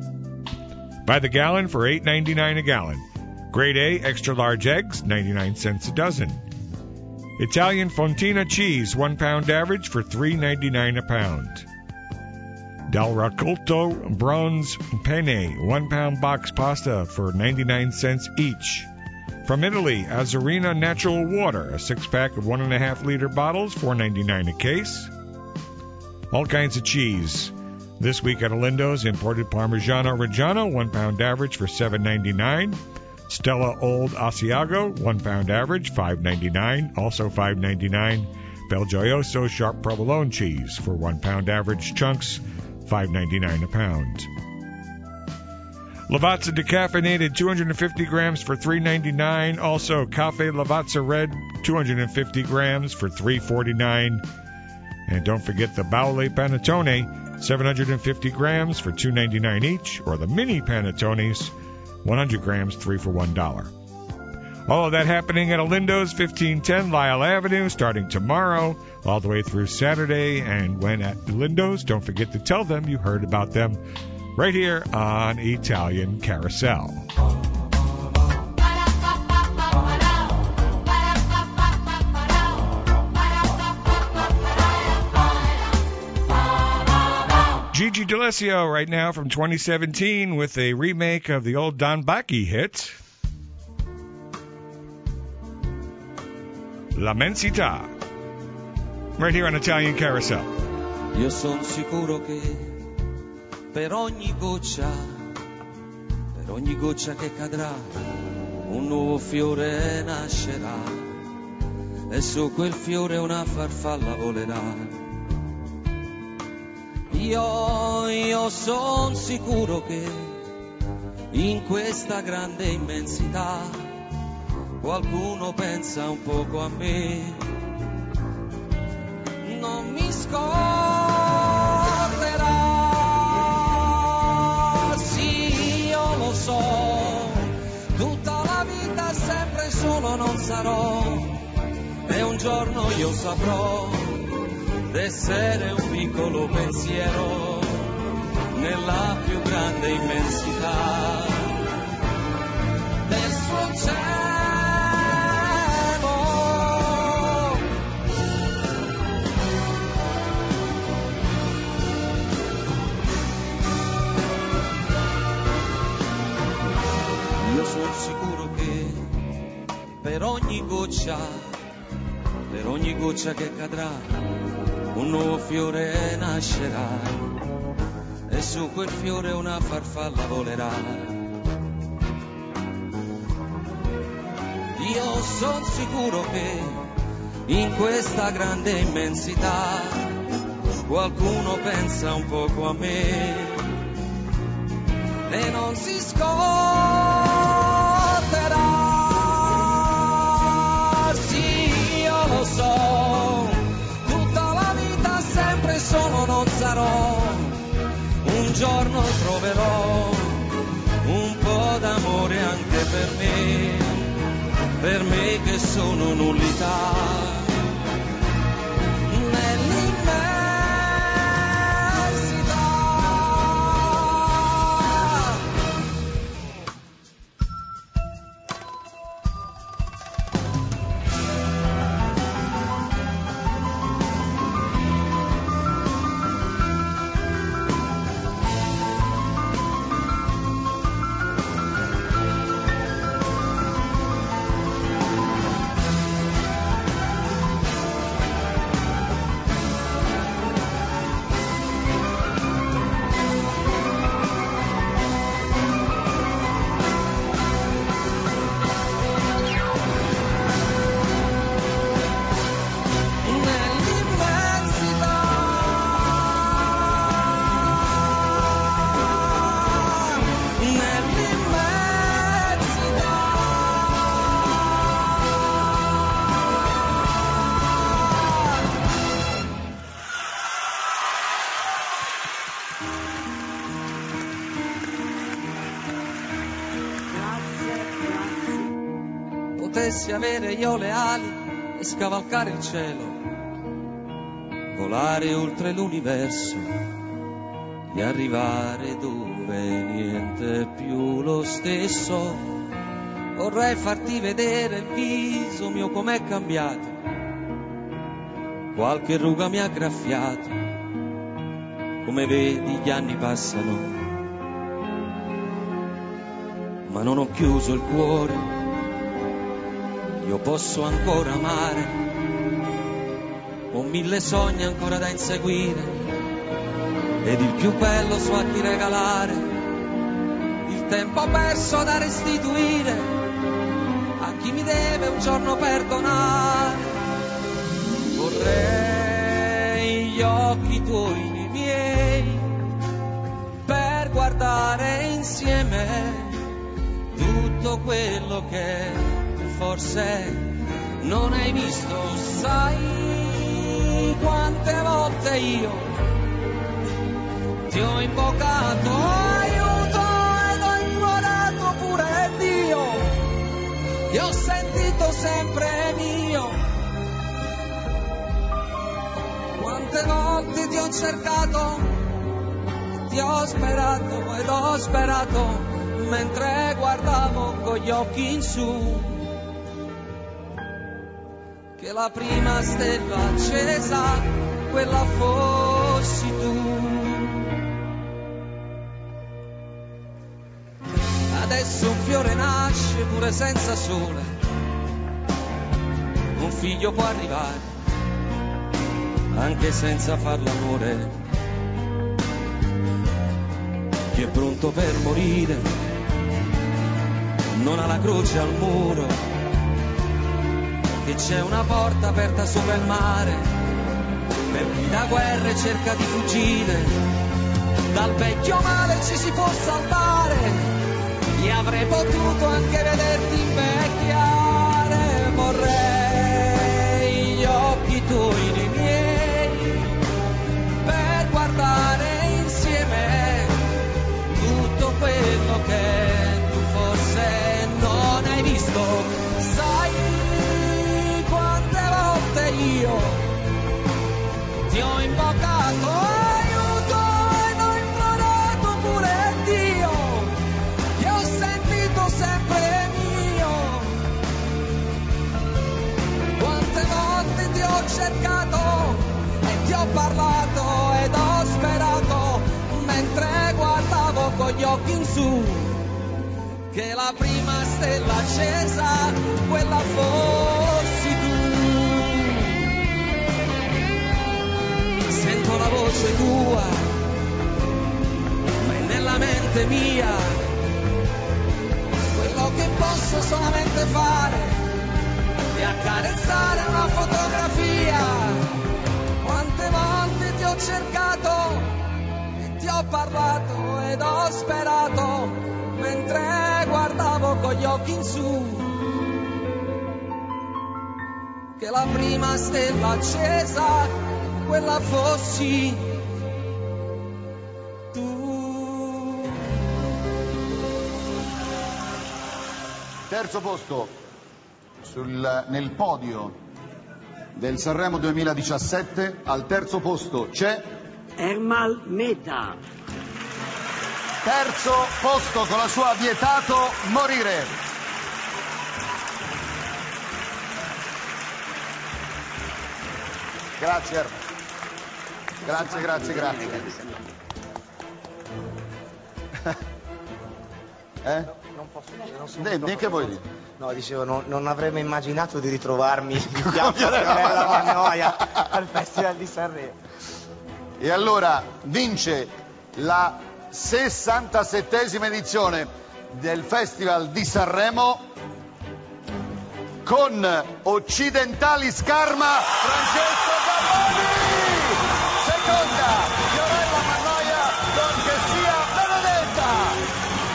by the gallon for $8.99 a gallon. Grade A extra large eggs, 99 cents a dozen. Italian Fontina cheese, 1 pound average for $3.99 a pound. Dal Raccolto bronze penne, 1 pound box pasta for 99 cents each. From Italy, Azzurina Natural Water, a 6-pack of 1.5-liter bottles, $4.99 a case. All kinds of cheese. This week at Alindo's, imported Parmigiano Reggiano, 1 pound average for $7.99. Stella Old Asiago, 1 pound average, $5.99. Also $5.99. Belgioioso Sharp Provolone cheese for 1 pound average chunks, $5.99 a pound. Lavazza decaffeinated 250 grams for $3.99. Also Cafe Lavazza Red 250 grams for $3.49. And don't forget the Baule Panettone 750 grams for $2.99 each, or the mini Panettones 100 grams, 3 for $1. All of that happening at Alindo's, 1510 Lyle Avenue, starting tomorrow all the way through Saturday. And when at Alindo's, don't forget to tell them you heard about them right here on Italian Carousel. Gigi D'Alessio right now from 2017 with a remake of the old Don Bacchi hit, La Mensità, right here on Italian Carousel. Io sono sicuro che per ogni goccia che cadrà, un nuovo fiore nascerà, e su quel fiore una farfalla volerà. Io son sicuro che in questa grande immensità qualcuno pensa un poco a me. Non mi scorderà, sì, io lo so, tutta la vita sempre solo non sarò, e un giorno io saprò d'essere un piccolo pensiero nella più grande immensità del suo cielo. Io sono sicuro che per ogni goccia che cadrà, un nuovo fiore nascerà, e su quel fiore una farfalla volerà. Io son sicuro che in questa grande immensità qualcuno pensa un poco a me e non si scorderà. Sì, io lo so, solo non sarò, un giorno troverò un po' d'amore anche per me che sono nullità. Potessi avere io le ali e scavalcare il cielo, volare oltre l'universo e arrivare dove niente è più lo stesso. Vorrei farti vedere il viso mio com'è cambiato, qualche ruga mi ha graffiato, come vedi gli anni passano, ma non ho chiuso il cuore. Io posso ancora amare, ho 1000 sogni ancora da inseguire, ed il più bello so a chi regalare il tempo perso da restituire a chi mi deve un giorno perdonare. Vorrei gli occhi tuoi nei miei per guardare insieme tutto quello che forse non hai visto. Sai quante volte io ti ho invocato aiuto ed ho implorato pure Dio, ti ho sentito sempre mio. Quante volte ti ho cercato, ti ho sperato ed ho sperato mentre guardavo con gli occhi in su che la prima stella accesa quella fossi tu. Adesso un fiore nasce pure senza sole, un figlio può arrivare anche senza far l'amore. Chi è pronto per morire non ha la croce al muro, che c'è una porta aperta sopra il mare per chi da guerre cerca di fuggire. Dal vecchio male ci si può salvare e avrei potuto anche vederti invecchiare. Vorrei gli occhi tuoi nei miei per guardare insieme tutto quello che tu forse non hai visto. Sai quante volte io ti ho invocato aiuto ed ho implorato pure Dio, ti ho sentito sempre mio. Quante volte ti ho cercato e ti ho parlato ed ho sperato mentre guardavo con gli occhi in su che la prima stella accesa quella fossi tu. Sento la voce tua ma è nella mente mia. Quello che posso solamente fare è accarezzare una fotografia. Quante volte ti ho cercato e ti ho parlato ed ho sperato mentre guardavo con gli occhi in su che la prima stella accesa quella fossi tu. Terzo posto nel podio del Sanremo 2017, al terzo posto c'è Ermal Meta. Terzo posto con la sua Vietato morire. Grazie Ermal. Grazie. Non posso dire, non so. Che vuoi dire? No, dicevo, non avrei mai immaginato di ritrovarmi in piazza Fiorella Mannoia al Festival di Sanremo. E allora vince la 67esima edizione del Festival di Sanremo con Occidentali Scarma Francesco Galloni. Seconda Fiorella Mannoia con Che sia Benedetta.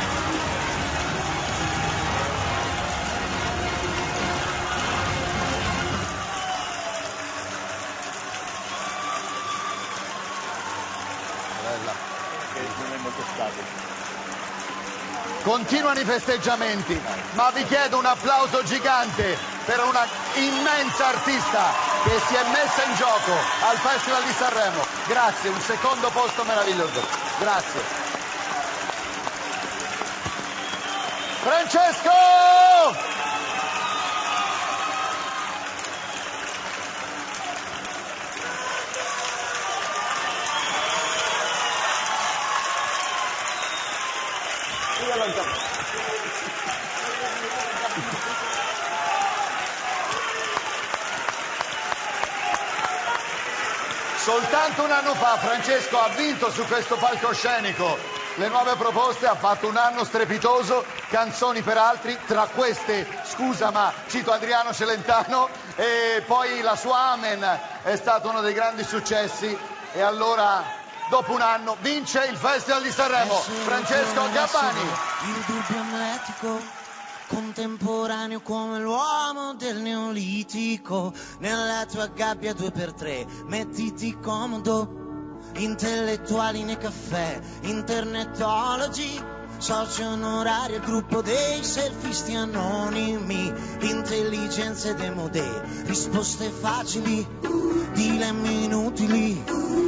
Continuano i festeggiamenti, ma vi chiedo un applauso gigante per una immensa artista che si è messa in gioco al Festival di Sanremo. Grazie, un secondo posto meraviglioso. Grazie. Francesco! Soltanto un anno fa Francesco ha vinto su questo palcoscenico le nuove proposte, ha fatto un anno strepitoso, canzoni per altri, tra queste, scusa ma cito Adriano Celentano, e poi la sua Amen è stato uno dei grandi successi, e allora dopo un anno vince il Festival di Sanremo. Francesco Gabbani. Il dubbio amletico, contemporaneo come l'uomo del Neolitico, nella tua gabbia 2x3 mettiti comodo, intellettuali nei caffè, internetologi, socio onorari al gruppo dei selfisti anonimi, intelligenze demodè, risposte facili, dilemmi inutili,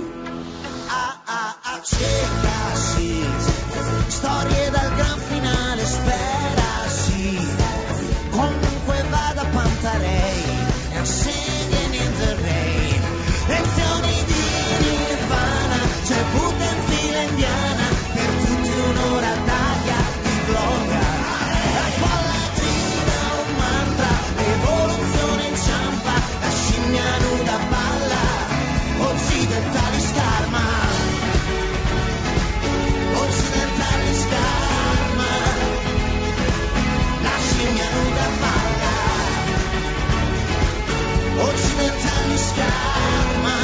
cerca sì, storie dal gran finale, spera sì, comunque vada Pantarei, and singing in the rain, lezioni di Nirvana, c'è Buddha in fila indiana, per tutti un'ora d'aria di gloria, la folla grida un mantra, l'evoluzione inciampa, la scimmia nuda balla, occidentali scarma, occidentali scarma, la scimmia nuda balla, occidentali scarma.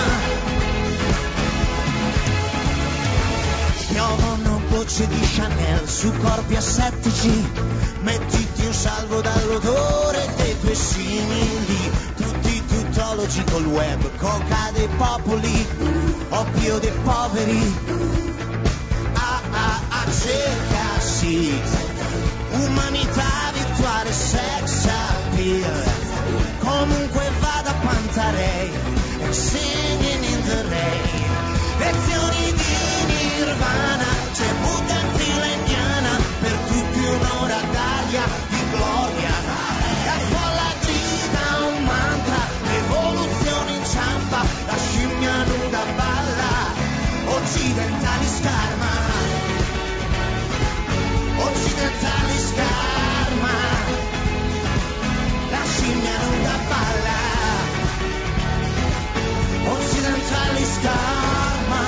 Piovono gocce di Chanel su corpi assettici, mettiti un salvo dall'odore dei tuoi simili, tutti tuttologi col web, coca dei popoli, oppio dei poveri, cerca sì, umanità virtuale, sex appeal, comunque vada Pantarei, and singing in the rain, lezioni di Nirvana, c'è Buddha in fila indiana, per tutti un'ora d'aria di gloria, la folla grida un mantra, l'evoluzione inciampa, la scimmia nuda balla, occidentali scarma, occidentali scarma, la scimmia nuda balla, occidentali scarma.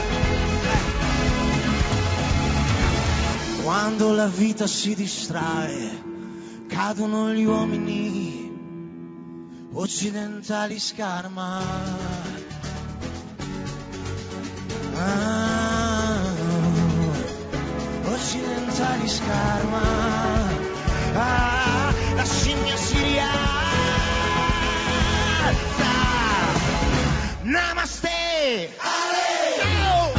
Quando la vita si distrae, cadono gli uomini, occidentali scarma. Occidentali scarma, la scimmia si rialza, namaste, oh!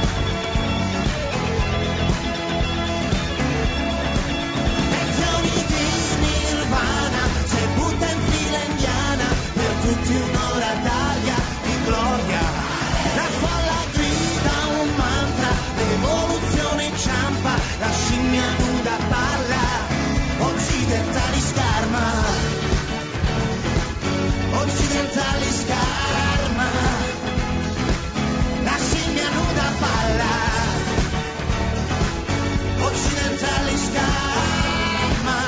Lezioni di Nirvana, c'è Buddha in fila indiana, per tutti un'ora d'aria di gloria, la folla grida un mantra, l'evoluzione inciampa, la scimmia nuda balla, occidentali scarma, occidentali scarma, la scimmia nuda balla, occidentali scarma.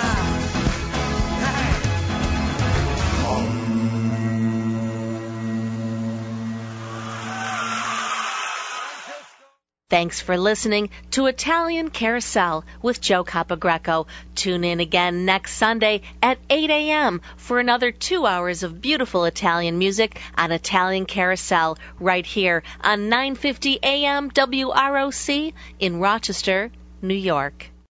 Thanks for listening to Italian Carousel with Joe Capogreco. Tune in again next Sunday at 8 a.m. for another 2 hours of beautiful Italian music on Italian Carousel right here on 950 AM WROC in Rochester, New York.